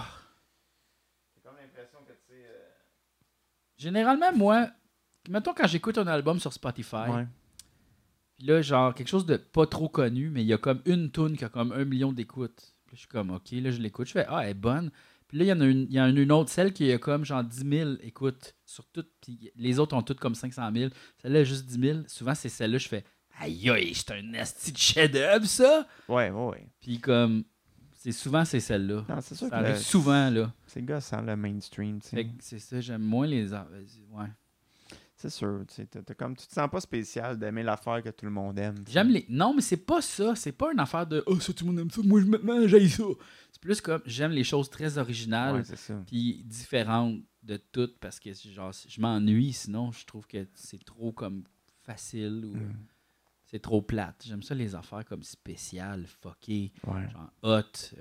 comme l'impression que, tu sais... Généralement, moi, mettons quand j'écoute un album sur Spotify, Ouais. puis là, genre, quelque chose de pas trop connu, mais il y a comme une tune qui a comme 1 million d'écoutes. Puis là, je suis comme, OK, là, je l'écoute. Je fais, elle est bonne. Puis là, il y en a une autre, celle qui a comme genre 10 000 écoutes sur toutes, puis les autres ont toutes comme 500 000. Celle-là a juste 10 000. Souvent, c'est celle-là, je fais, aïe, aïe, c'est un asti de chef-d'œuvre, ça. Ouais. Puis comme, souvent, c'est celle-là. Non, c'est sûr Ça que arrive souvent, là. c'est gossant, le mainstream, tu Fait sais. que c'est ça, j'aime moins les... Ouais. C'est sûr, tu sais. Comme, tu te sens pas spécial d'aimer l'affaire que tout le monde aime. tu sais. J'aime les... Non, mais c'est pas ça. C'est pas une affaire de « Oh, ça, tout le monde aime ça. Moi, maintenant, j'aille ça. » C'est plus comme, j'aime les choses très originales Ouais, c'est ça. puis différentes de toutes parce que, genre, je m'ennuie sinon. Je trouve que c'est trop, comme, facile ou c'est trop plate. J'aime ça, les affaires, comme, spéciales, fuckées, Ouais. genre hot,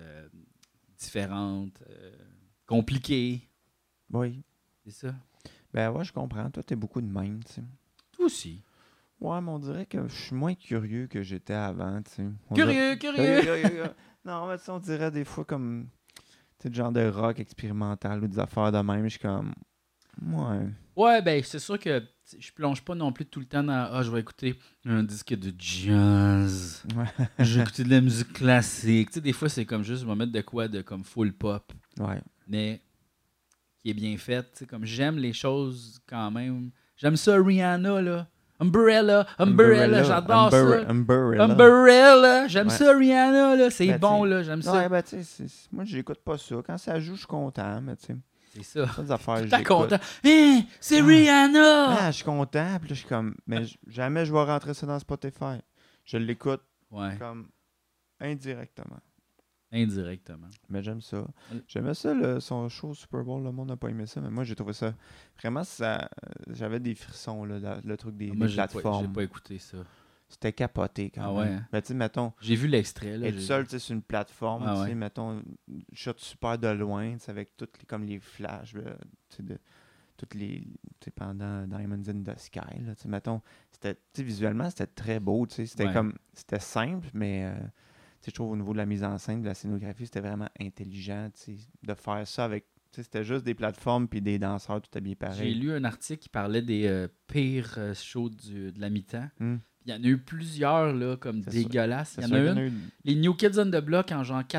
différentes, compliquées. Oui. C'est ça. Ben ouais, je comprends. Toi, t'es beaucoup de même, tu sais. Toi aussi. Ouais, mais on dirait que je suis moins curieux que j'étais avant, tu sais. On Curieux. dirait- Non, mais tu sais, on dirait des fois comme... Tu sais, le genre de rock expérimental ou des affaires de même. Je suis comme... Ouais. Ouais, ben, c'est sûr que je plonge pas non plus tout le temps dans je vais écouter un disque de jazz. Ouais. Je vais écouter de la musique classique. Tu sais, des fois, c'est comme juste, je vais mettre de quoi de comme full pop, Ouais. mais qui est bien fait. Tu sais, comme j'aime les choses quand même. J'aime ça, Rihanna, là. Umbrella, j'adore ça. Umbrella, j'aime Ouais. ça, Rihanna, là. C'est Ben, bon, t'sais, là, j'aime ça. Ouais, ben, tu sais, moi, j'écoute pas ça. Quand ça joue, je suis content, mais tu sais, C'est ça. pas des affaires que T'es j'écoute. content. Hein, c'est Rihanna! Ah, je suis content, puis là, je suis comme... Mais jamais je vais rentrer ça dans Spotify. Je l'écoute Ouais, comme indirectement. indirectement. Mais j'aime ça. J'aimais ça, son show Super Bowl. Le monde n'a pas aimé ça, mais moi, j'ai trouvé ça... Vraiment, ça... J'avais des frissons, là, le truc des Moi, j'ai plateformes. pas écouté ça. C'était capoté, quand Ah même. ouais, hein? Ben, tu sais, mettons... J'ai vu l'extrait, là. Être seul, tu sais, sur une plateforme, Ah tu sais, ouais. mettons, shot super de loin, tu sais, avec toutes les, comme les flashs, tu sais, de toutes les, tu sais, pendant Diamonds in the Sky, là, tu sais, mettons, c'était, tu sais, visuellement, c'était très beau, tu sais, c'était Ouais. comme, c'était simple, mais, tu sais, je trouve au niveau de la mise en scène, de la scénographie, c'était vraiment intelligent, tu sais, de faire ça avec, tu sais, c'était juste des plateformes puis des danseurs tout habillés J'ai pareil. lu un article qui parlait des pires shows de la mi-temps. Hmm. Il y en a eu plusieurs, là, comme C'est dégueulasses. Il C'est y en sûr a qu'il une, eu- les New Kids on the Block en genre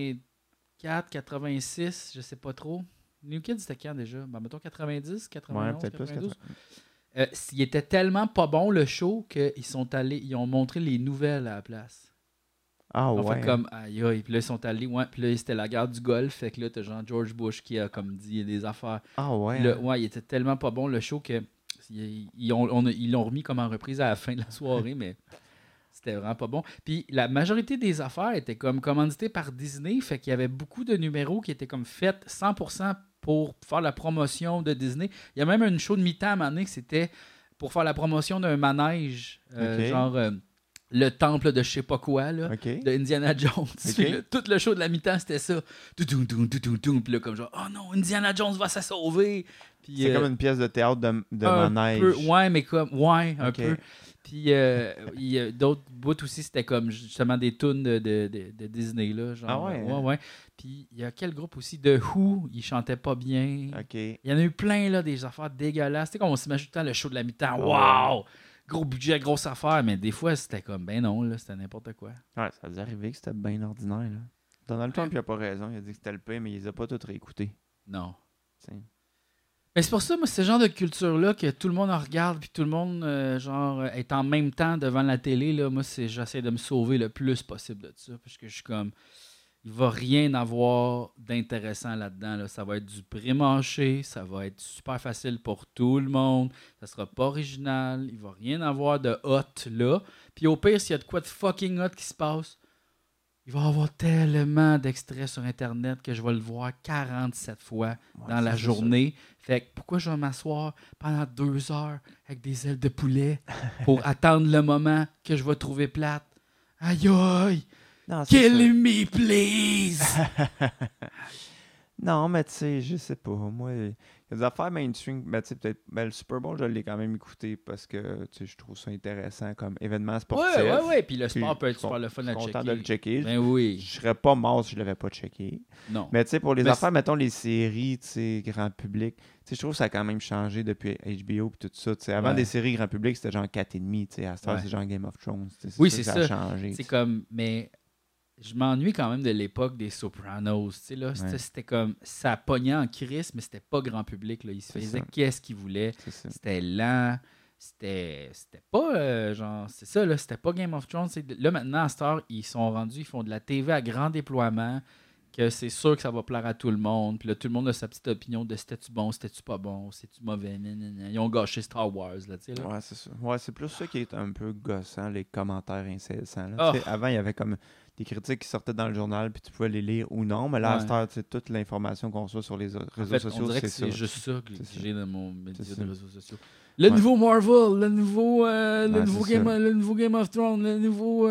84, 86, je sais pas trop. New Kids, c'était quand déjà? Ben, mettons 90, 91, Ouais, peut-être plus 92. 80. Il était tellement pas bon, le show, ils ont montré les nouvelles à la place. Ah On ouais. fait comme, aïe, aïe. Puis là, ils sont allés, ouais. Puis là, c'était la guerre du Golfe. Fait que là, t'as genre George Bush qui a comme dit des affaires. Ah ouais. Là, ouais, il était tellement pas bon le show que ils l'ont remis comme en reprise à la fin de la soirée, mais c'était vraiment pas bon. Puis la majorité des affaires étaient comme commanditées par Disney, fait qu'il y avait beaucoup de numéros qui étaient comme faits 100% pour faire la promotion de Disney. Il y a même une show de mi-temps à un moment donné que c'était pour faire la promotion d'un manège, Ok. genre le temple de je sais pas quoi, là. OK. De Indiana Jones. Ok. Puis là, tout le show de la mi-temps, c'était ça. Puis là, comme genre, oh non, Indiana Jones va se sauver. Puis, C'est comme une pièce de théâtre de un manège. peu, ouais, mais comme, ouais, un Ok. peu. Puis il y a d'autres bouts aussi, c'était comme justement des tunes de Disney, là. Genre, Ah ouais, hein? ouais. Puis il y a quel groupe aussi? The Who, ils chantaient pas bien. OK. Il y en a eu plein, là, des affaires dégueulasses. Tu sais, comme on s'imagine tout le temps le show de la mi-temps. Ah Wow! gros budget, grosse affaire, mais des fois, c'était comme, ben non, là, c'était n'importe quoi. Ouais, ça a arrivé que c'était bien ordinaire. Là. Donald Trump, il a pas raison. Il a dit que c'était le pire, mais il les a pas tous réécoutés. Non. T'sais. Mais c'est pour ça, moi, ce genre de culture-là que tout le monde en regarde, puis tout le monde, est en même temps devant la télé, là, moi, j'essaie de me sauver le plus possible de ça, parce que je suis comme, il va rien avoir d'intéressant là-dedans, là. Ça va être du pré-mâché, ça va être super facile pour tout le monde, ça sera pas original, il va rien avoir de hot, là. Puis au pire, s'il y a de quoi de fucking hot qui se passe, il va y avoir tellement d'extraits sur Internet que je vais le voir 47 fois dans la journée. Fait que pourquoi je vais m'asseoir pendant 2 heures avec des ailes de poulet pour attendre le moment que je vais trouver plate? Aïe aïe! Non, c'est Kill me, please! Non, mais tu sais, je sais pas. Moi, il y a des affaires mainstream. Ben, tu sais, peut-être. Ben, le Super Bowl, je l'ai quand même écouté parce que, tu sais, je trouve ça intéressant comme événement sportif. Ouais. Puis le sport Puis, peut être super le fun à je suis checker. content de le checker. Ben oui. Je serais pas mort si je l'avais pas checké. Non. Mais tu sais, pour les Mais affaires, mettons les séries, tu sais, grand public, tu sais, je trouve que ça a quand même changé depuis HBO et tout ça. Tu sais, avant, Ouais. des séries grand public, c'était genre 4,5. Tu sais, à ce temps, Ouais. c'est genre Game of Thrones. Tu sais, Oui, ça c'est que ça. a changé. C'est tu sais. comme, mais je m'ennuie quand même de l'époque des Sopranos. Tu sais, là, c'était comme, ça pognait en crise, mais c'était pas grand public. Là. Ils se C'est faisaient ça. qu'est-ce qu'ils voulaient. C'est ça. C'était lent. C'était pas, genre, c'est ça, là, c'était pas Game of Thrones. Là, maintenant, à cette heure, ils sont rendus, ils font de la TV à grand déploiement, que c'est sûr que ça va plaire à tout le monde. Puis là, tout le monde a sa petite opinion de c'était-tu bon, c'était-tu pas bon, c'était-tu mauvais. Ils ont gâché Star Wars, là, tu sais. Là. Ouais, c'est ça. Ouais, c'est plus ça qui est un peu gossant, les commentaires incessants. Là. Oh. Tu sais, avant, il y avait comme des critiques qui sortaient dans le journal, puis tu pouvais les lire ou non. Mais là, à Ouais. cette heure, tu sais, toute l'information qu'on reçoit sur les réseaux En fait, sociaux, on dirait que c'est c'est ça. juste ça que C'est ça. j'ai dans mon média C'est de ça. réseaux sociaux. Le Ouais. nouveau Marvel, le Ouais, nouveau Game of Thrones, le nouveau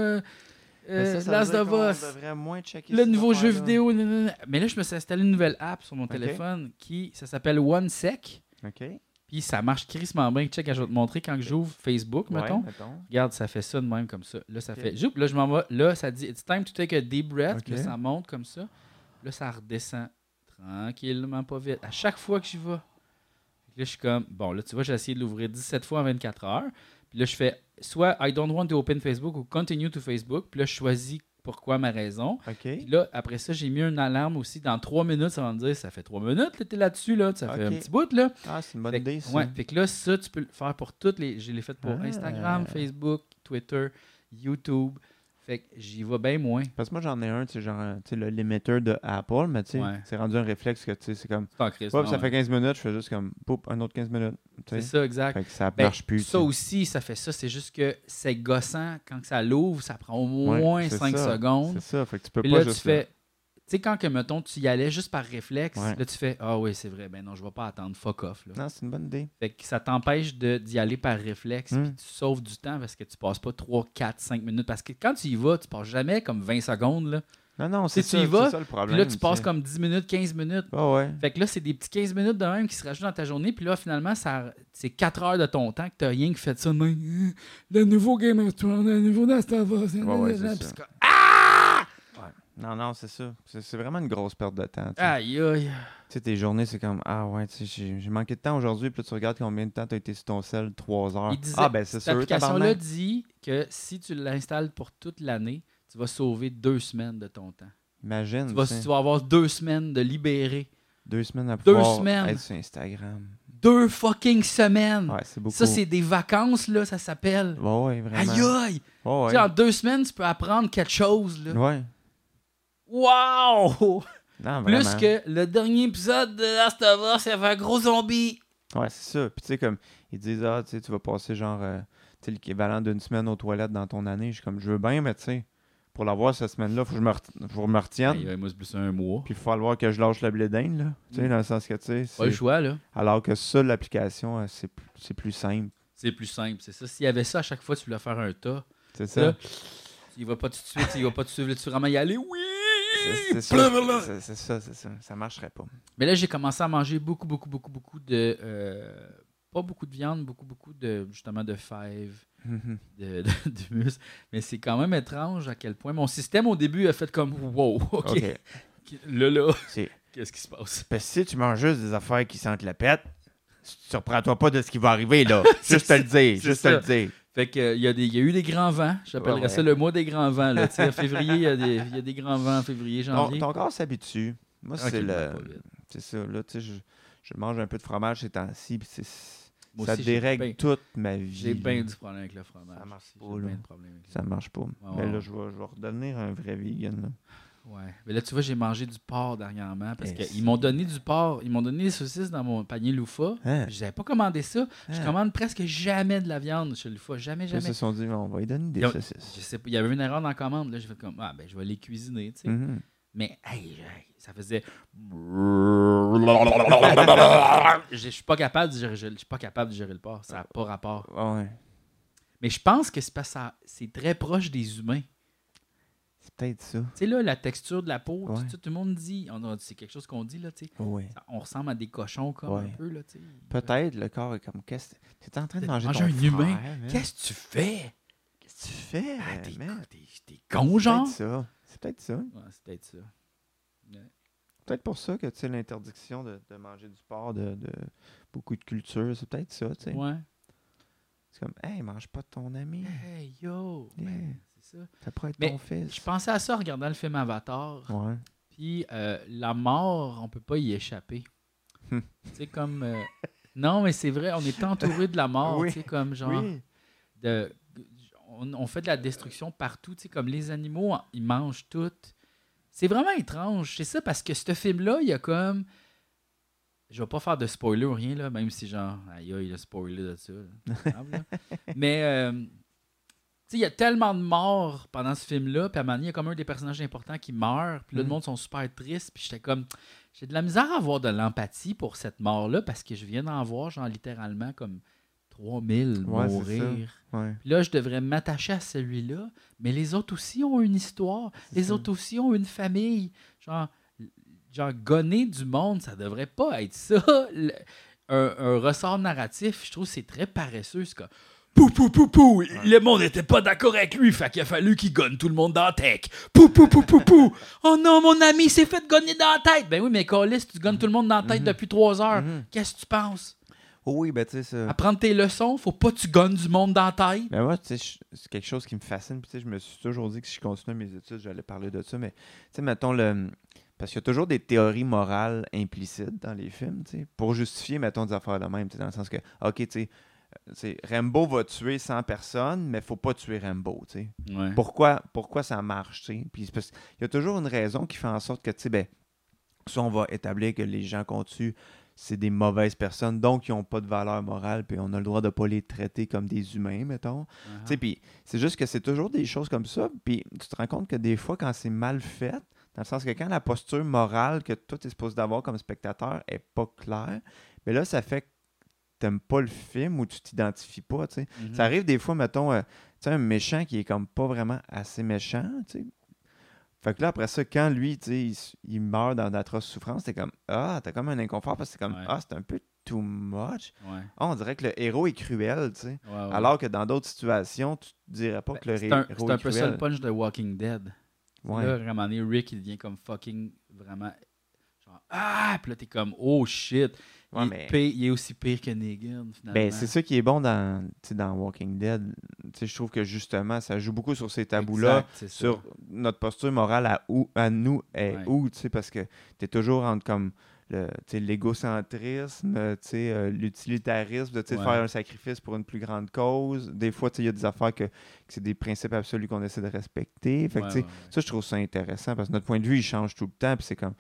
Mais ça Last veut of dire qu'on Us, devrait moins checker le ces nouveau jeu affaires-là. vidéo. Mais là, je me suis installé une nouvelle app sur mon téléphone ça s'appelle OneSec. OK. Puis ça marche crissement bien. Check, je vais te montrer quand j'ouvre Facebook, mettons. Ouais, mettons. Regarde, ça fait ça de même comme ça. Là, ça Ok. fait. Là, je m'en vais. Là, ça dit It's time to take a deep breath. Ok. Puis là, ça monte comme ça. Là, ça redescend tranquillement, pas vite. À chaque fois que j'y vais. Là, je suis comme. Bon, là, tu vois, j'ai essayé de l'ouvrir 17 fois en 24 heures. Puis là, je fais soit I don't want to open Facebook ou continue to Facebook. Puis là, je choisis pourquoi ma raison. OK. Puis là, après ça, j'ai mis une alarme aussi. Dans 3 minutes, ça va me dire ça fait 3 minutes, là, t'es là-dessus, là. Ça fait un Ok. petit bout, là. Ah, c'est une bonne Fait que- idée, ça. Ouais, fait que là, ça, tu peux le faire pour toutes les. Je l'ai fait pour Ah. Instagram, Facebook, Twitter, YouTube. Fait que j'y vais bien moins. Parce que moi, j'en ai un, tu sais, genre, tu sais, le limiter de Apple, mais tu sais, Ouais. c'est rendu un réflexe que, tu sais, c'est comme, C'est en crise. hop, non, ça ouais. fait 15 minutes, je fais juste comme, poup, un autre 15 minutes. Tu C'est sais. ça, exact. Fait que ça Ben, marche plus. ça tu sais. aussi, ça fait ça. C'est juste que c'est gossant. Quand ça l'ouvre, ça prend au Ouais, moins c'est 5 ça. secondes. C'est ça, fait que tu peux Puis pas là, juste. tu fais. Tu sais, quand que, mettons, tu y allais juste par réflexe, Ouais. là, tu fais ah oui, c'est vrai, ben non, je vais pas attendre, fuck off. Là. Non, c'est une bonne idée. Fait que ça t'empêche d'y aller par réflexe, Mm. puis tu sauves du temps parce que tu passes pas 3, 4, 5 minutes. Parce que quand tu y vas, tu passes jamais comme 20 secondes. Là. Non, non, c'est Tu ça, y vas, c'est ça le Puis problème. là, tu passes sais. comme 10 minutes, 15 minutes. Ah ouais. Fait que là, c'est des petits 15 minutes de même qui se rajoutent dans ta journée. Puis là, finalement, c'est 4 heures de ton temps que tu n'as rien que fait ça. De même. Le nouveau Game of Thrones, le nouveau Last of Us. Ouais, c'est Puis ça. comme, ah! Ouais. Non, non, c'est ça. C'est vraiment une grosse perte de temps. Tu sais. Aïe, aïe. Tu sais, tes journées, c'est comme, ah ouais, tu sais, j'ai manqué de temps aujourd'hui, puis là, tu regardes combien de temps tu as été sur ton sel, 3 heures. Il disait, Ah, ben c'est cette sûr, application-là tabarnak. dit que si tu l'installes pour toute l'année, tu vas sauver 2 semaines de ton temps. Imagine, Tu tu sais, vas avoir 2 semaines de libéré. 2 semaines à 2 pouvoir semaines. être sur Instagram. 2 fucking semaines. Ouais, c'est beaucoup. Ça, c'est des vacances, là, ça s'appelle. Ouais, ouais, vraiment. Aïe, aïe. Ouais, Tu sais, en 2 semaines, tu peux apprendre quelque chose, là. ouais. Wow! Non, Plus vraiment. que le dernier épisode de Last of Us, il y avait un gros zombie. Ouais, c'est ça. Puis tu sais, comme, ils disent, ah, tu sais, tu vas passer genre, tu sais, l'équivalent d'une semaine aux toilettes dans ton année. Je suis comme, je veux bien, mais tu sais, pour l'avoir cette semaine-là, faut que je me retienne. Moi, c'est plus un mois. Puis il faut falloir que je lâche le blé d'Inde, là. Tu sais, dans le sens que, tu sais, Pas le c'est... choix, là. Alors que ça, l'application, c'est plus simple. C'est plus simple, c'est ça. S'il y avait ça, à chaque fois, tu voulais faire un tas. C'est Là, ça. il va pas tout de suite, il va pas tout de suite, là, tu veux vraiment y aller. Oui! C'est ça. Blablabla. C'est ça, c'est ça. Ça marcherait pas. Mais là, j'ai commencé à manger beaucoup de... pas beaucoup de viande, beaucoup de, justement, de fèves, de muscles. Mais c'est quand même étrange à quel point mon système, au début, a fait comme « Wow, OK. OK. Là, C'est... qu'est-ce qui se passe? » Parce que si tu manges juste des affaires qui sentent la pète, surprends-toi pas de ce qui va arriver, là. C'est Juste te le dire. c'est Juste ça. te le dire. Fait que, il y a eu des grands vents. J'appellerais Ouais. ça le mois des grands vents. Là. Tu sais, en février, il y a des grands vents en février, Ton, janvier. ton corps s'habitue. Moi, c'est Tranquillement, le. pas vite. C'est ça. Là, tu sais, je mange un peu de fromage ces temps-ci. Puis Moi ça aussi, j'ai dérègle bien- toute ma vie. J'ai bien là. du problème avec le fromage. Ça marche J'ai pas, bien là. de problème avec Ça marche pas. Mais ouais. là, je vais redevenir un vrai vegan. Là. Ouais. Mais là, tu vois, j'ai mangé du porc dernièrement parce Eh, qu'ils m'ont donné du porc. Ils m'ont donné des saucisses dans mon panier Loufa. Hein? Je n'avais pas commandé ça. Je Hein? commande presque jamais de la viande chez Loufa. Jamais, Puis Ils jamais. se sont dit, on va lui donner des Ils ont- saucisses. Je sais pas, il y avait une erreur dans la commande. Là, j'ai fait comme, je vais les cuisiner, tu sais. Mhm. Mais, ça faisait. Je suis pas capable de gérer le porc. Ça n'a pas rapport. Ouais. Mais je pense que c'est parce que c'est très proche des humains. C'est peut-être ça. Tu sais, là, la texture de la peau, Ouais. tout le monde dit, c'est quelque chose qu'on dit, là, tu sais. Ouais. On ressemble à des cochons, comme Ouais. un peu, là, tu sais. Peut-être le corps est comme, qu'est-ce que t'es en train de manger Manger ton un frère, humain. man? Qu'est-ce que tu fais? Qu'est-ce que tu fais, Ah, t'es man? t'es con, genre? C'est peut-être ça. C'est peut-être ça. Ouais, c'est peut-être ça. Ouais. Peut-être pour ça que, tu sais, l'interdiction de manger du porc de beaucoup de cultures, c'est peut-être ça, tu sais. Ouais. C'est comme, hey, mange pas de ton ami. Hey, yo! Yeah. Ben, c'est ça. Ça pourrait être Mais ton fils. Je pensais à ça en regardant le film Avatar. Ouais. Puis la mort, on peut pas y échapper. Hmm. Tu sais, comme... non, mais c'est vrai, on est entouré de la mort, Oui. tu sais, comme genre... Oui. On fait de la destruction partout, tu sais, comme les animaux, ils mangent tout. C'est vraiment étrange. C'est ça, parce que ce film-là, il y a comme... Je vais pas faire de spoiler ou rien, là, même si genre, aïe, il a spoilé de ça. là. C'est grave, là. Mais, tu sais, il y a tellement de morts pendant ce film-là, puis à un moment donné, il y a comme un des personnages importants qui meurt, puis là, le monde sont super tristes, puis j'étais comme... J'ai de la misère à avoir de l'empathie pour cette mort-là, parce que je viens d'en voir, genre, littéralement, comme 3000 Ouais, c'est mourir. Ouais. Puis là, je devrais m'attacher à celui-là, mais les autres aussi ont une histoire. Les ça. autres aussi ont une famille. Genre, gonner du monde, ça devrait pas être ça. Un ressort narratif, je trouve que c'est très paresseux. C'est comme, pou, pou, pou, pou, le monde n'était pas d'accord avec lui, fait qu'il a fallu qu'il gonne tout le monde dans la tête. Pou, pou, pou, pou, pou. Oh non, mon ami s'est fait gonner dans la tête. Ben oui, mais Calis, tu gonnes tout le monde dans la tête depuis 3 heures. Mhm. Qu'est-ce que tu penses? Oh oui, ben tu sais, ça. Apprendre tes leçons, faut pas que tu gonnes du monde dans la tête. Ben moi, tu sais, c'est quelque chose qui me fascine. Puis tu sais, je me suis toujours dit que si je continuais mes études, j'allais parler de ça. Mais tu sais, mettons le. Parce qu'il y a toujours des théories morales implicites dans les films, tu sais, pour justifier, mettons, des affaires de même, tu sais, dans le sens que, OK, tu sais, Rambo va tuer 100 personnes, mais faut pas tuer Rambo, tu sais. Ouais. Pourquoi ça marche, tu sais? Puis c'est parce qu'il y a toujours une raison qui fait en sorte que, tu sais, ben, soit on va établir que les gens qu'on tue, c'est des mauvaises personnes, donc ils n'ont pas de valeur morale, puis on a le droit de ne pas les traiter comme des humains, mettons. Uh-huh. Tu sais, puis c'est juste que c'est toujours des choses comme ça, puis tu te rends compte que des fois, quand c'est mal fait, dans le sens que quand la posture morale que toi, tu es supposé d'avoir comme spectateur est pas claire, mais là, ça fait que t'aimes pas le film ou tu t'identifies pas, tu sais. Mhm. Ça arrive des fois, mettons, tu sais, un méchant qui est comme pas vraiment assez méchant, tu sais. Fait que là, après ça, quand lui, tu sais, il meurt dans d'atroces souffrances, t'es comme, t'as comme un inconfort parce que c'est comme, Ouais. c'est un peu too much. Ouais. On dirait que le héros est cruel, tu sais. Ouais, ouais. Alors que dans d'autres situations, tu te dirais pas Ben, que le c'est héros un, est c'est un peu ça le cruel. punch de Walking Dead. Ouais. Là, à un moment donné, Rick, il devient comme fucking vraiment. Genre, puis là, t'es comme, oh shit. Ouais, il, mais- est pire- il est aussi pire que Negan, finalement. Ben, c'est ça qui est bon dans, tu sais, dans Walking Dead. Tu sais, je trouve que justement, ça joue beaucoup sur ces tabous-là, Exact, c'est ça. sur notre posture morale à nous est Ouais. où, tu sais, parce que tu es toujours entre comme tu sais, l'égocentrisme, tu sais, l'utilitarisme, de tu sais, de Ouais. faire un sacrifice pour une plus grande cause. Des fois, tu sais, il y a des affaires que c'est des principes absolus qu'on essaie de respecter. Fait que, Ouais, tu sais, ouais, ouais. ça, je trouve ça intéressant parce que notre point de vue, il change tout le temps. Puis c'est comme,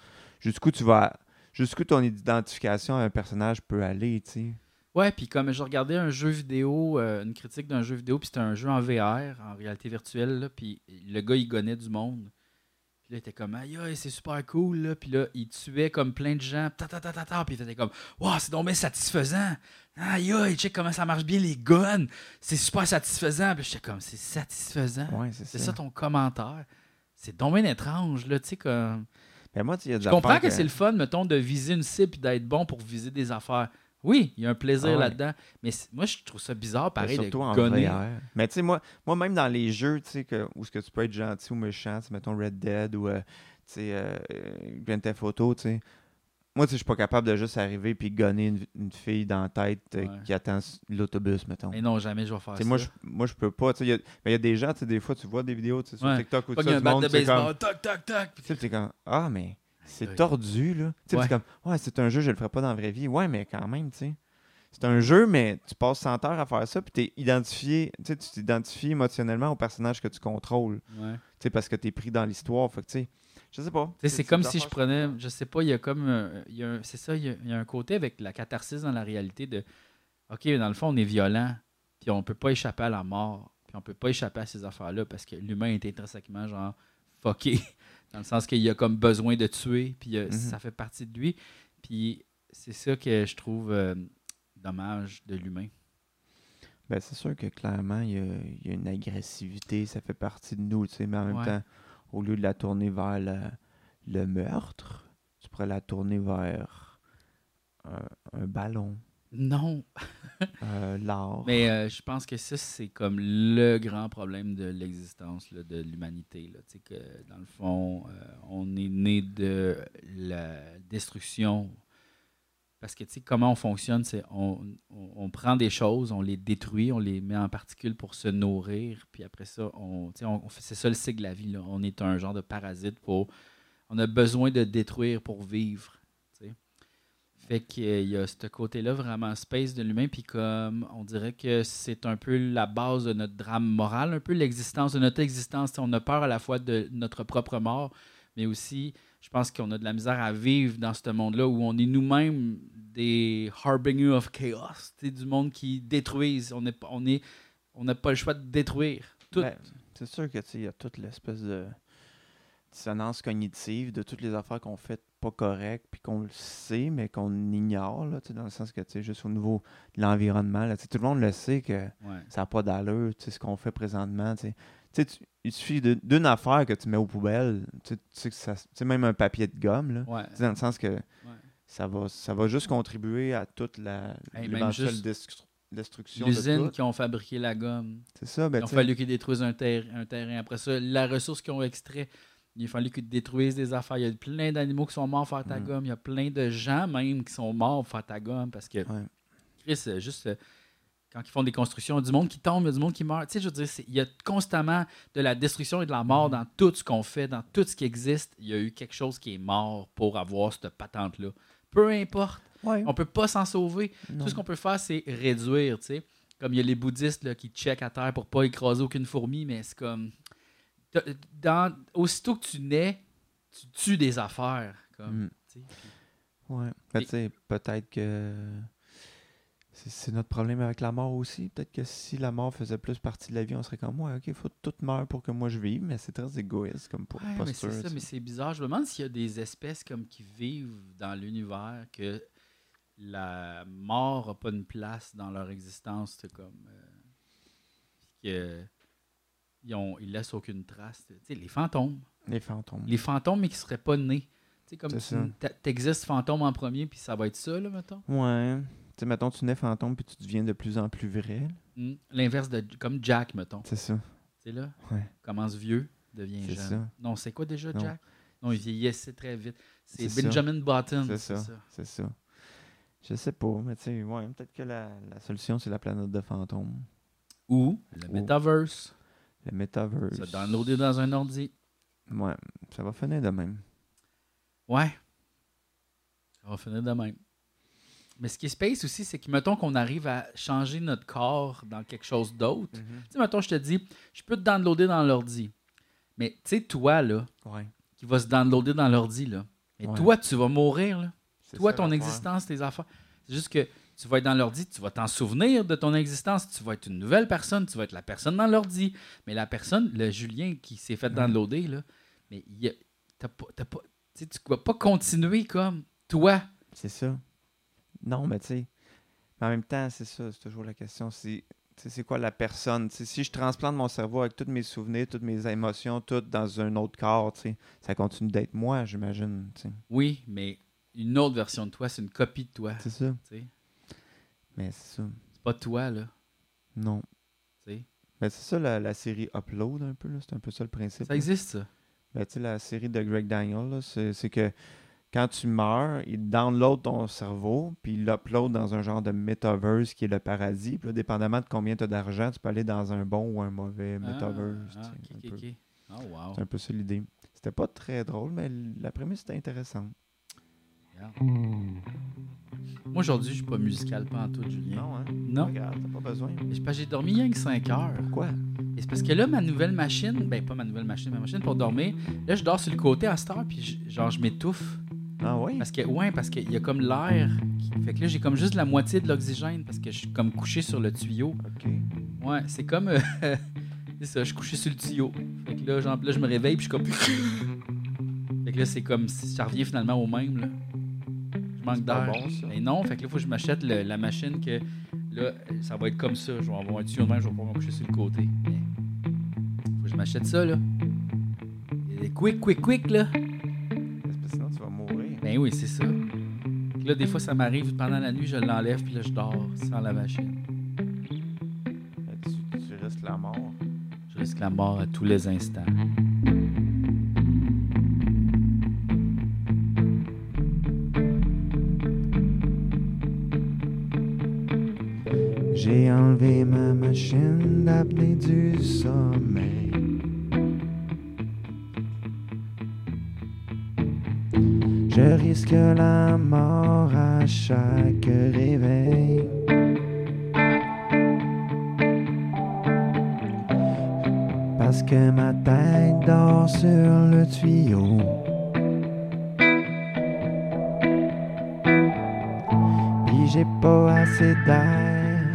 jusqu'où ton identification à un personnage peut aller, tu sais. Ouais, puis comme je regardais un jeu vidéo, une critique d'un jeu vidéo, puis c'était un jeu en VR, en réalité virtuelle, là, puis le gars, il gonnait du monde. Puis là, il était comme, aïe, aïe, c'est super cool, là. Puis là, il tuait comme plein de gens, puis il était comme, wow, c'est donc bien satisfaisant. Aïe, aïe, check comment ça marche bien les guns. C'est super satisfaisant. Puis j'étais comme, c'est satisfaisant. Ouais, C'est ça ton commentaire. C'est donc bien étrange, là, tu sais, comme. Ben, moi, tu sais, il y a des Je comprends affaires que c'est le fun, mettons, de viser une cible et d'être bon pour viser des affaires. Oui, il y a un plaisir Ah ouais. là-dedans. Mais moi, je trouve ça bizarre, pareil, Mais surtout de en gonner. VR. Mais tu sais, moi, même dans les jeux, tu sais, où est-ce que tu peux être gentil ou méchant, tu sais, mettons Red Dead ou, tu sais, Grand Theft Auto, tu sais, Moi, tu sais, je suis pas capable de juste arriver puis gonner une fille dans la tête Ouais. qui attend l'autobus, mettons. Mais non, jamais je vais faire Tu sais, ça. moi, je peux pas. Tu sais, il y a des gens, tu sais, des fois, tu vois des vidéos tu sais, sur Ouais. TikTok ou tout Pas ça, un du bat monde, de c'est comme... baseball, toc, toc, toc. Tu sais, t'es comme, ah, mais c'est Aïe. tordu, là. Tu sais, Ouais. c'est comme, ouais, c'est un jeu, je le ferais pas dans la vraie vie. Ouais, mais quand même, tu sais. C'est un jeu, mais tu passes 100 heures à faire ça, puis t'es identifié, tu sais, tu t'identifies émotionnellement au personnage que tu contrôles. Ouais. Tu sais, parce que t'es pris dans l'histoire. Fait que, tu sais, je sais pas. Tu sais, c'est comme des si je affaires, prenais, je sais pas, il y a comme, c'est ça, il y a un côté avec la catharsis dans la réalité de, OK, dans le fond, on est violent, puis on peut pas échapper à la mort, puis on peut pas échapper à ces affaires-là parce que l'humain est intrinsèquement, genre, fucké, dans le sens qu'il a comme besoin de tuer, puis ça fait partie de lui. Puis c'est ça que je trouve dommage de l'humain. Ben, c'est sûr que clairement, il y a une agressivité, ça fait partie de nous, tu sais, mais en même Ouais. temps, au lieu de la tourner vers le meurtre, tu pourrais la tourner vers un ballon, Non, l'art. mais je pense que ça, c'est comme le grand problème de l'existence là, de l'humanité. Là. Tu sais que dans le fond, on est né de la destruction. Parce que tu sais, comment on fonctionne, c'est on prend des choses, on les détruit, on les met en particules pour se nourrir, puis après ça, c'est ça le cycle de la vie. Là. On est un genre de parasite on a besoin de détruire pour vivre. Tu sais. Fait qu'il y a ce côté-là vraiment space de l'humain, puis comme on dirait que c'est un peu la base de notre drame moral, un peu l'existence de notre existence. Tu sais, on a peur à la fois de notre propre mort, mais aussi, je pense qu'on a de la misère à vivre dans ce monde-là où on est nous-mêmes des harbingers of chaos, tu sais, du monde qui détruisent. On n'a pas le choix de détruire tout. Ben, c'est sûr que, tu sais, il y a toute l'espèce de dissonance cognitive de toutes les affaires qu'on fait pas correctes, puis qu'on le sait, mais qu'on ignore, là, tu sais, dans le sens que, tu sais, juste au niveau de l'environnement, là, tu sais, tout le monde le sait que Ouais. ça n'a pas d'allure, tu sais, ce qu'on fait présentement, tu sais. Tu sais, il suffit d'une affaire que tu mets aux poubelles, tu sais que ça, tu sais, même un papier de gomme, là, Ouais. tu sais, dans le sens que Ouais. ça va juste contribuer à toute Hey, même l'éventuelle juste destruction de l'usine tout. qui ont fabriqué la gomme. C'est ça, ben, Il a tu sais, fallu qu'ils détruisent un terrain. Après ça, la ressource qu'ils ont extrait, il a fallu qu'ils détruisent des affaires. Il y a plein d'animaux qui sont morts pour faire ta gomme. Il y a plein de gens même qui sont morts pour faire ta gomme parce que, ouais. Chris, juste quand ils font des constructions, du monde qui tombe, il y a du monde qui meurt. Tu sais, je veux dire, il y a constamment de la destruction et de la mort dans tout ce qu'on fait, dans tout ce qui existe. Il y a eu quelque chose qui est mort pour avoir cette patente-là. Peu importe. Ouais. On peut pas s'en sauver. Non. Tout ce qu'on peut faire, c'est réduire, tu sais. Comme il y a les bouddhistes là, qui checkent à terre pour pas écraser aucune fourmi, mais c'est comme... Aussitôt que tu nais, tu tues des affaires. Comme, Mm. tu sais. Ouais. Ben, Et- tu sais, peut-être que c'est notre problème avec la mort aussi. Peut-être que si la mort faisait plus partie de la vie, on serait comme, ouais, ok, il faut que tout meure pour que moi je vive, mais c'est très égoïste comme Ouais, mais posture. c'est ça, tu mais sais. c'est bizarre. Je me demande s'il y a des espèces comme qui vivent dans l'univers que la mort n'a pas une place dans leur existence. C'est comme... puis que ils laissent aucune trace. Tu sais, les fantômes. Les fantômes. Les fantômes, mais qui ne seraient pas nés. Tu sais, comme C'est ça. t'existes fantôme en premier, puis ça va être ça, là, mettons. Ouais. Tu sais, mettons, tu nais fantôme puis tu deviens de plus en plus vrai. L'inverse de... Comme Jack, mettons. C'est ça. Tu sais, là, Ouais. commence vieux, devient C'est jeune. ça. Non, c'est quoi déjà, Non. Jack? Non, il vieillissait très vite. C'est C'est Benjamin Button. C'est ça. C'est ça. Je sais pas, mais tu sais, ouais, peut-être que la solution, c'est la planète de fantômes. Ou le Ou- metaverse. Le metaverse. Se downloader dans un ordi. Ouais, ça va finir de même. Ouais. Ça va finir de même. Mais ce qui est space aussi, c'est que, mettons qu'on arrive à changer notre corps dans quelque chose d'autre. Tu sais, mettons, je te dis, je peux te downloader dans l'ordi. Mais, tu sais, toi, là, Ouais. qui va se downloader dans l'ordi, là, mais Ouais. toi, tu vas mourir, là. C'est Toi, ça, ton l'affaire. existence, tes affaires. C'est juste que tu vas être dans l'ordi, tu vas t'en souvenir de ton existence, tu vas être une nouvelle personne, tu vas être la personne dans l'ordi. Mais la personne, le Julien qui s'est fait downloader, là, mais t'as pas, tu sais, tu vas pas continuer comme toi. C'est ça. Non, mais tu sais, mais en même temps, c'est ça, c'est toujours la question. C'est quoi la personne? Tu sais, si je transplante mon cerveau avec tous mes souvenirs, toutes mes émotions, tout dans un autre corps, tu sais, ça continue d'être moi, j'imagine. Tu sais. Oui, mais une autre version de toi, c'est une copie de toi. C'est ça. Tu sais. Mais c'est ça. C'est pas toi, là. Non. Tu sais. Mais c'est ça la série Upload un peu, là. C'est un peu ça le principe. Ça là. existe, ça. Ben, tu sais, la série de Greg Daniel, là, c'est que quand tu meurs, il download ton cerveau, puis il l'upload dans un genre de metaverse qui est le paradis. Puis là, dépendamment de combien tu as d'argent, tu peux aller dans un bon ou un mauvais metaverse. tu sais, un peu. ok. Oh, wow. C'est un peu ça l'idée. C'était pas très drôle, mais la prémisse était intéressante. Regarde. Moi, aujourd'hui, je suis pas musical pantoute, Julien. Non, hein? Non. Regarde, t'as pas besoin. C'est parce que j'ai dormi rien que 5 heures. Pourquoi? Et c'est parce que là, ma nouvelle machine, ben pas ma nouvelle machine, ma machine pour dormir, là, je dors sur le côté à cette heure, puis je m'étouffe. Ah oui? Parce qu'il y a comme l'air. Fait que là, j'ai comme juste la moitié de l'oxygène parce que je suis comme couché sur le tuyau. OK. Ouais, c'est comme. C'est ça, je suis couché sur le tuyau. Fait que là, genre, là je me réveille, puis je suis comme. Fait que là, c'est comme si ça revient finalement au même, là. Je manque C'est pas d'air. bon, ça. Mais non, fait que là, il faut que je m'achète la machine que. Là, ça va être comme ça. Je vais avoir un tuyau de même, je vais pouvoir me coucher sur le côté. Mais faut que je m'achète ça, là. Il y a des quick, là. Parce que sinon, tu vas mourir. Ben oui, c'est ça. Fait que là, des fois, ça m'arrive pendant la nuit, je l'enlève, puis là, je dors sans la machine. Tu risques la mort. Je risque la mort à tous les instants. J'ai enlevé ma machine d'apnée du sommeil. Je risque la mort à chaque réveil. Parce que ma tête dort sur le tuyau. Puis j'ai pas assez d'air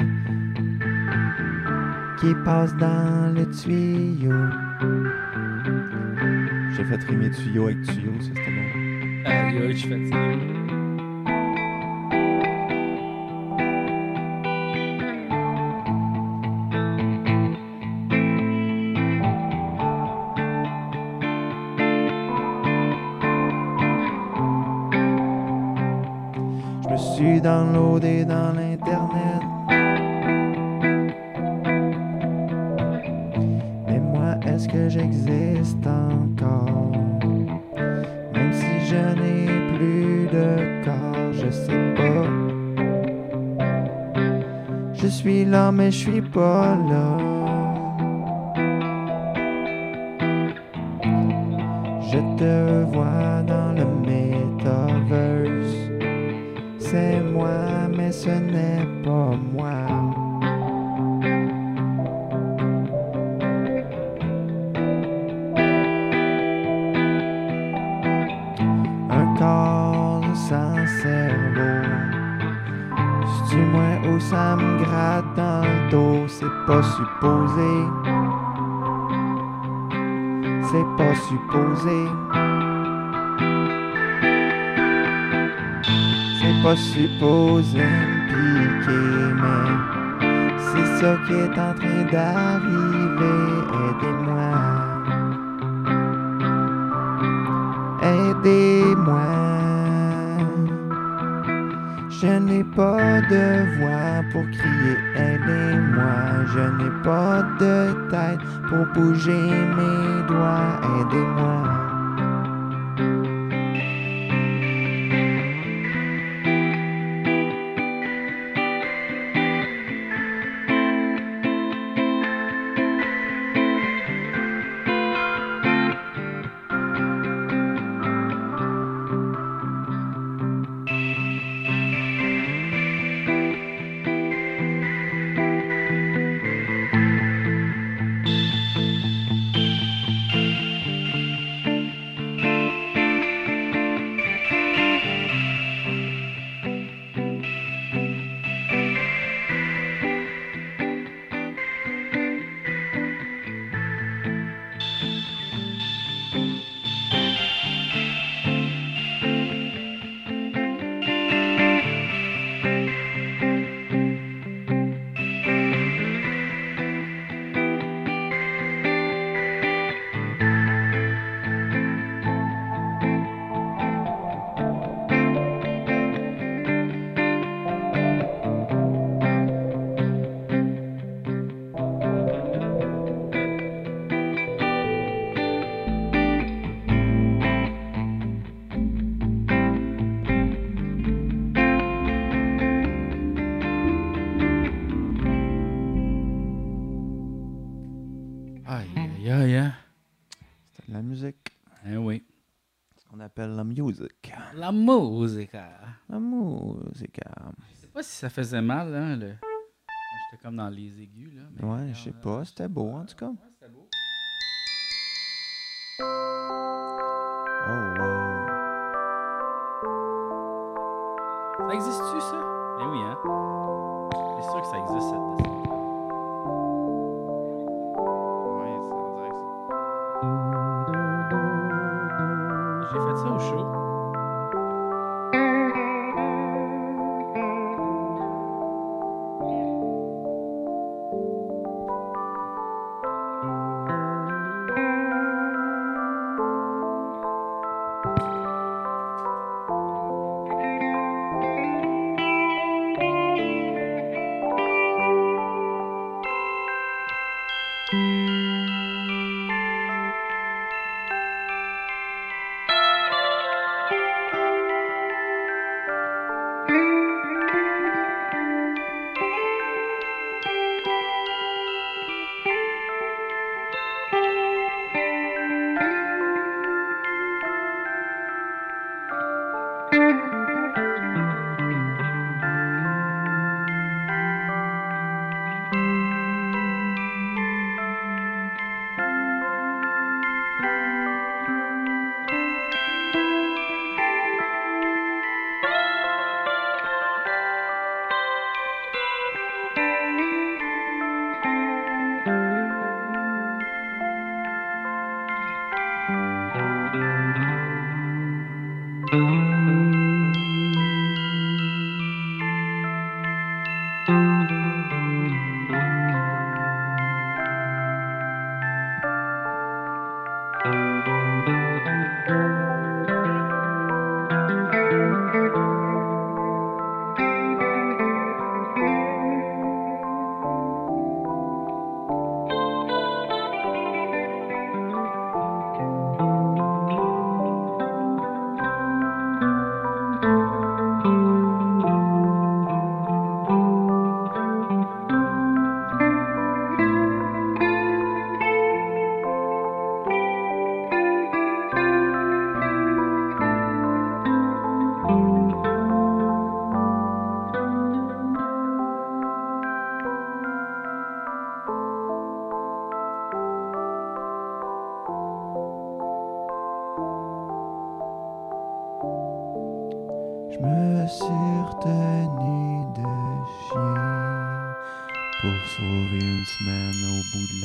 qui passe dans le tuyau. J'ai fait rimer tuyau avec tuyau, ça c'était bon. Aïe, je suis fatigué. Je me suis downloadé dans l'internet. Mais moi, est-ce que j'existe encore? Même si je n'ai plus de corps, je sais pas. Je suis là, mais je suis pas là. Je te vois dans le metaverse. C'est moi, mais ce n'est pas moi. Un corps sans cerveau. C'est-tu moi ou ça me gratte dans le dos? C'est pas supposé. C'est pas supposé. C'est pas supposé me piquer, mais c'est ça qui est en train d'arriver. Aidez-moi. Aidez-moi. Je n'ai pas de voix pour crier aidez-moi. Je n'ai pas de tête pour bouger mes doigts. Aidez-moi. music. La musique. La musique. Je sais pas si ça faisait mal, hein, quand j'étais comme dans les aigus, là. Mais Ouais, je sais pas. C'était beau, en tout cas. Ouais, c'était beau. Oh, wow. Ça existe-tu, ça? Ben oui, hein? C'est sûr que ça existe, cette descente. Ouais, on dirait que J'ai fait ça au show. je me suis retenu de chien pour sauver une semaine au bout de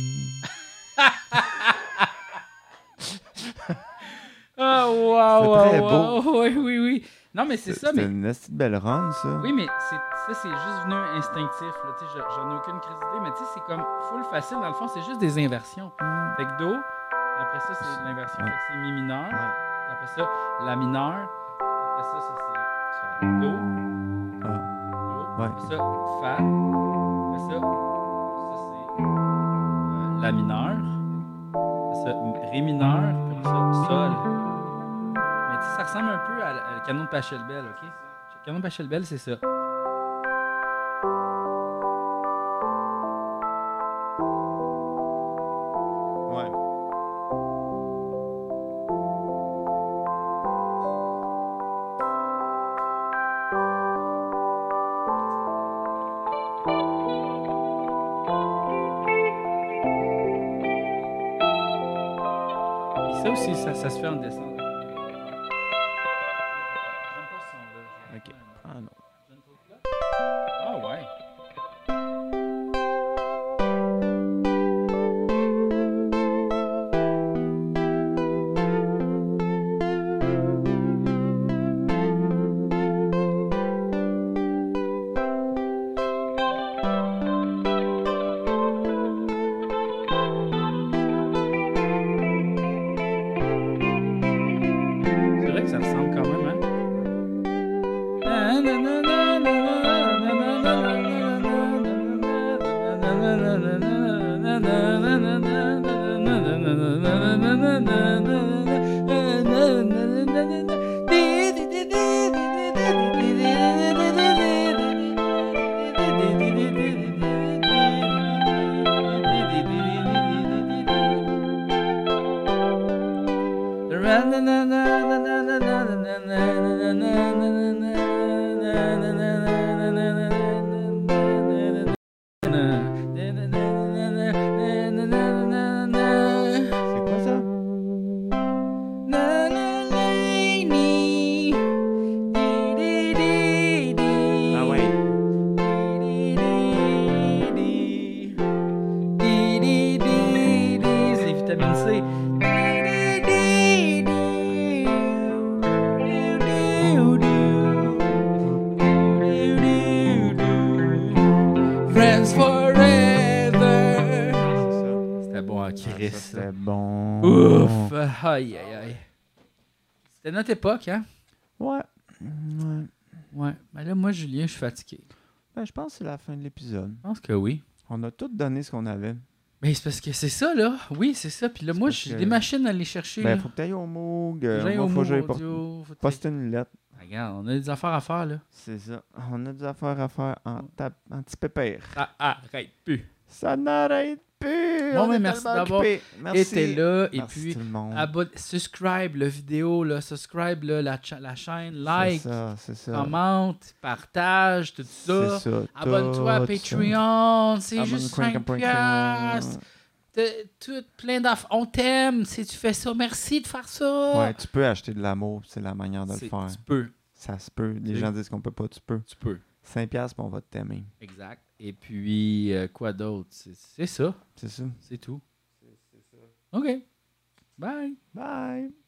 l'année. Ah, wow, C'est wow, très wow. Oui, oui, oui. Non, mais c'est ça, C'était mais... une assez belle run, ça. Oui, mais ça, c'est juste venu instinctif. Là. Tu sais, j'en ai aucune crise d'idée, mais tu sais, c'est comme full facile. Dans le fond, c'est juste des inversions. Fait que Do, après ça, c'est l'inversion. Fait que c'est Mi mineur. Ouais. Après ça, La mineur. Après ça, c'est Do. Ah. Do. Ouais. Après ça, Fa. Après ça c'est La mineur. Après ça, Ré mineur. Après ça, Sol. Mais tu sais, ça ressemble un peu à le canon de Pachelbel, OK? Le canon de Pachelbel, c'est ça. Ouais. Et ça aussi, ça se fait en descente. J'aime pas ce son-là. Ok. Ah non. Ah ouais. C'est vrai que ça ressemble quand même, hein? last forever. C'était bon à Ça, Chris. c'était bon. Ouf! Aïe, aïe, aïe. C'était notre époque, hein? Ouais. Ouais. Ouais. Mais là, moi, Julien, je suis fatigué. Ben, je pense que c'est la fin de l'épisode. Je pense que oui. On a tout donné ce qu'on avait. Mais c'est parce que c'est ça, là. Oui, c'est ça. Puis là, moi, parce j'ai que- des machines à aller chercher. Ben, là. faut que tu ailles au Moog. J'aille Moi, au faut que j'aille mot audio. Faut que poster une lettre. Regarde, on a des affaires à faire, là. C'est ça. On a des affaires à faire en petit pépère. Ça arrête plus. Ça n'arrête plus. Bon, On mais est merci tellement d'avoir occupés. Merci. été là. Et Merci puis, tout le monde. subscribe la vidéo, là, subscribe là, la chaîne, like, C'est ça. commente, partage, tout ça. C'est ça. Abonne-toi à tout Patreon, c'est Abonne-toi juste à 5 Patreon. piastres. Tout plein d'affaires. On t'aime si tu fais ça. Merci de faire ça. Ouais, tu peux acheter de l'amour, c'est la manière de le faire. Tu peux. Ça se peut. Les gens disent qu'on peut pas, tu peux. Tu peux. 5$, puis on va t'aimer. Exact. Et puis, quoi d'autre? C'est ça. C'est ça. C'est tout. OK. Bye. Bye.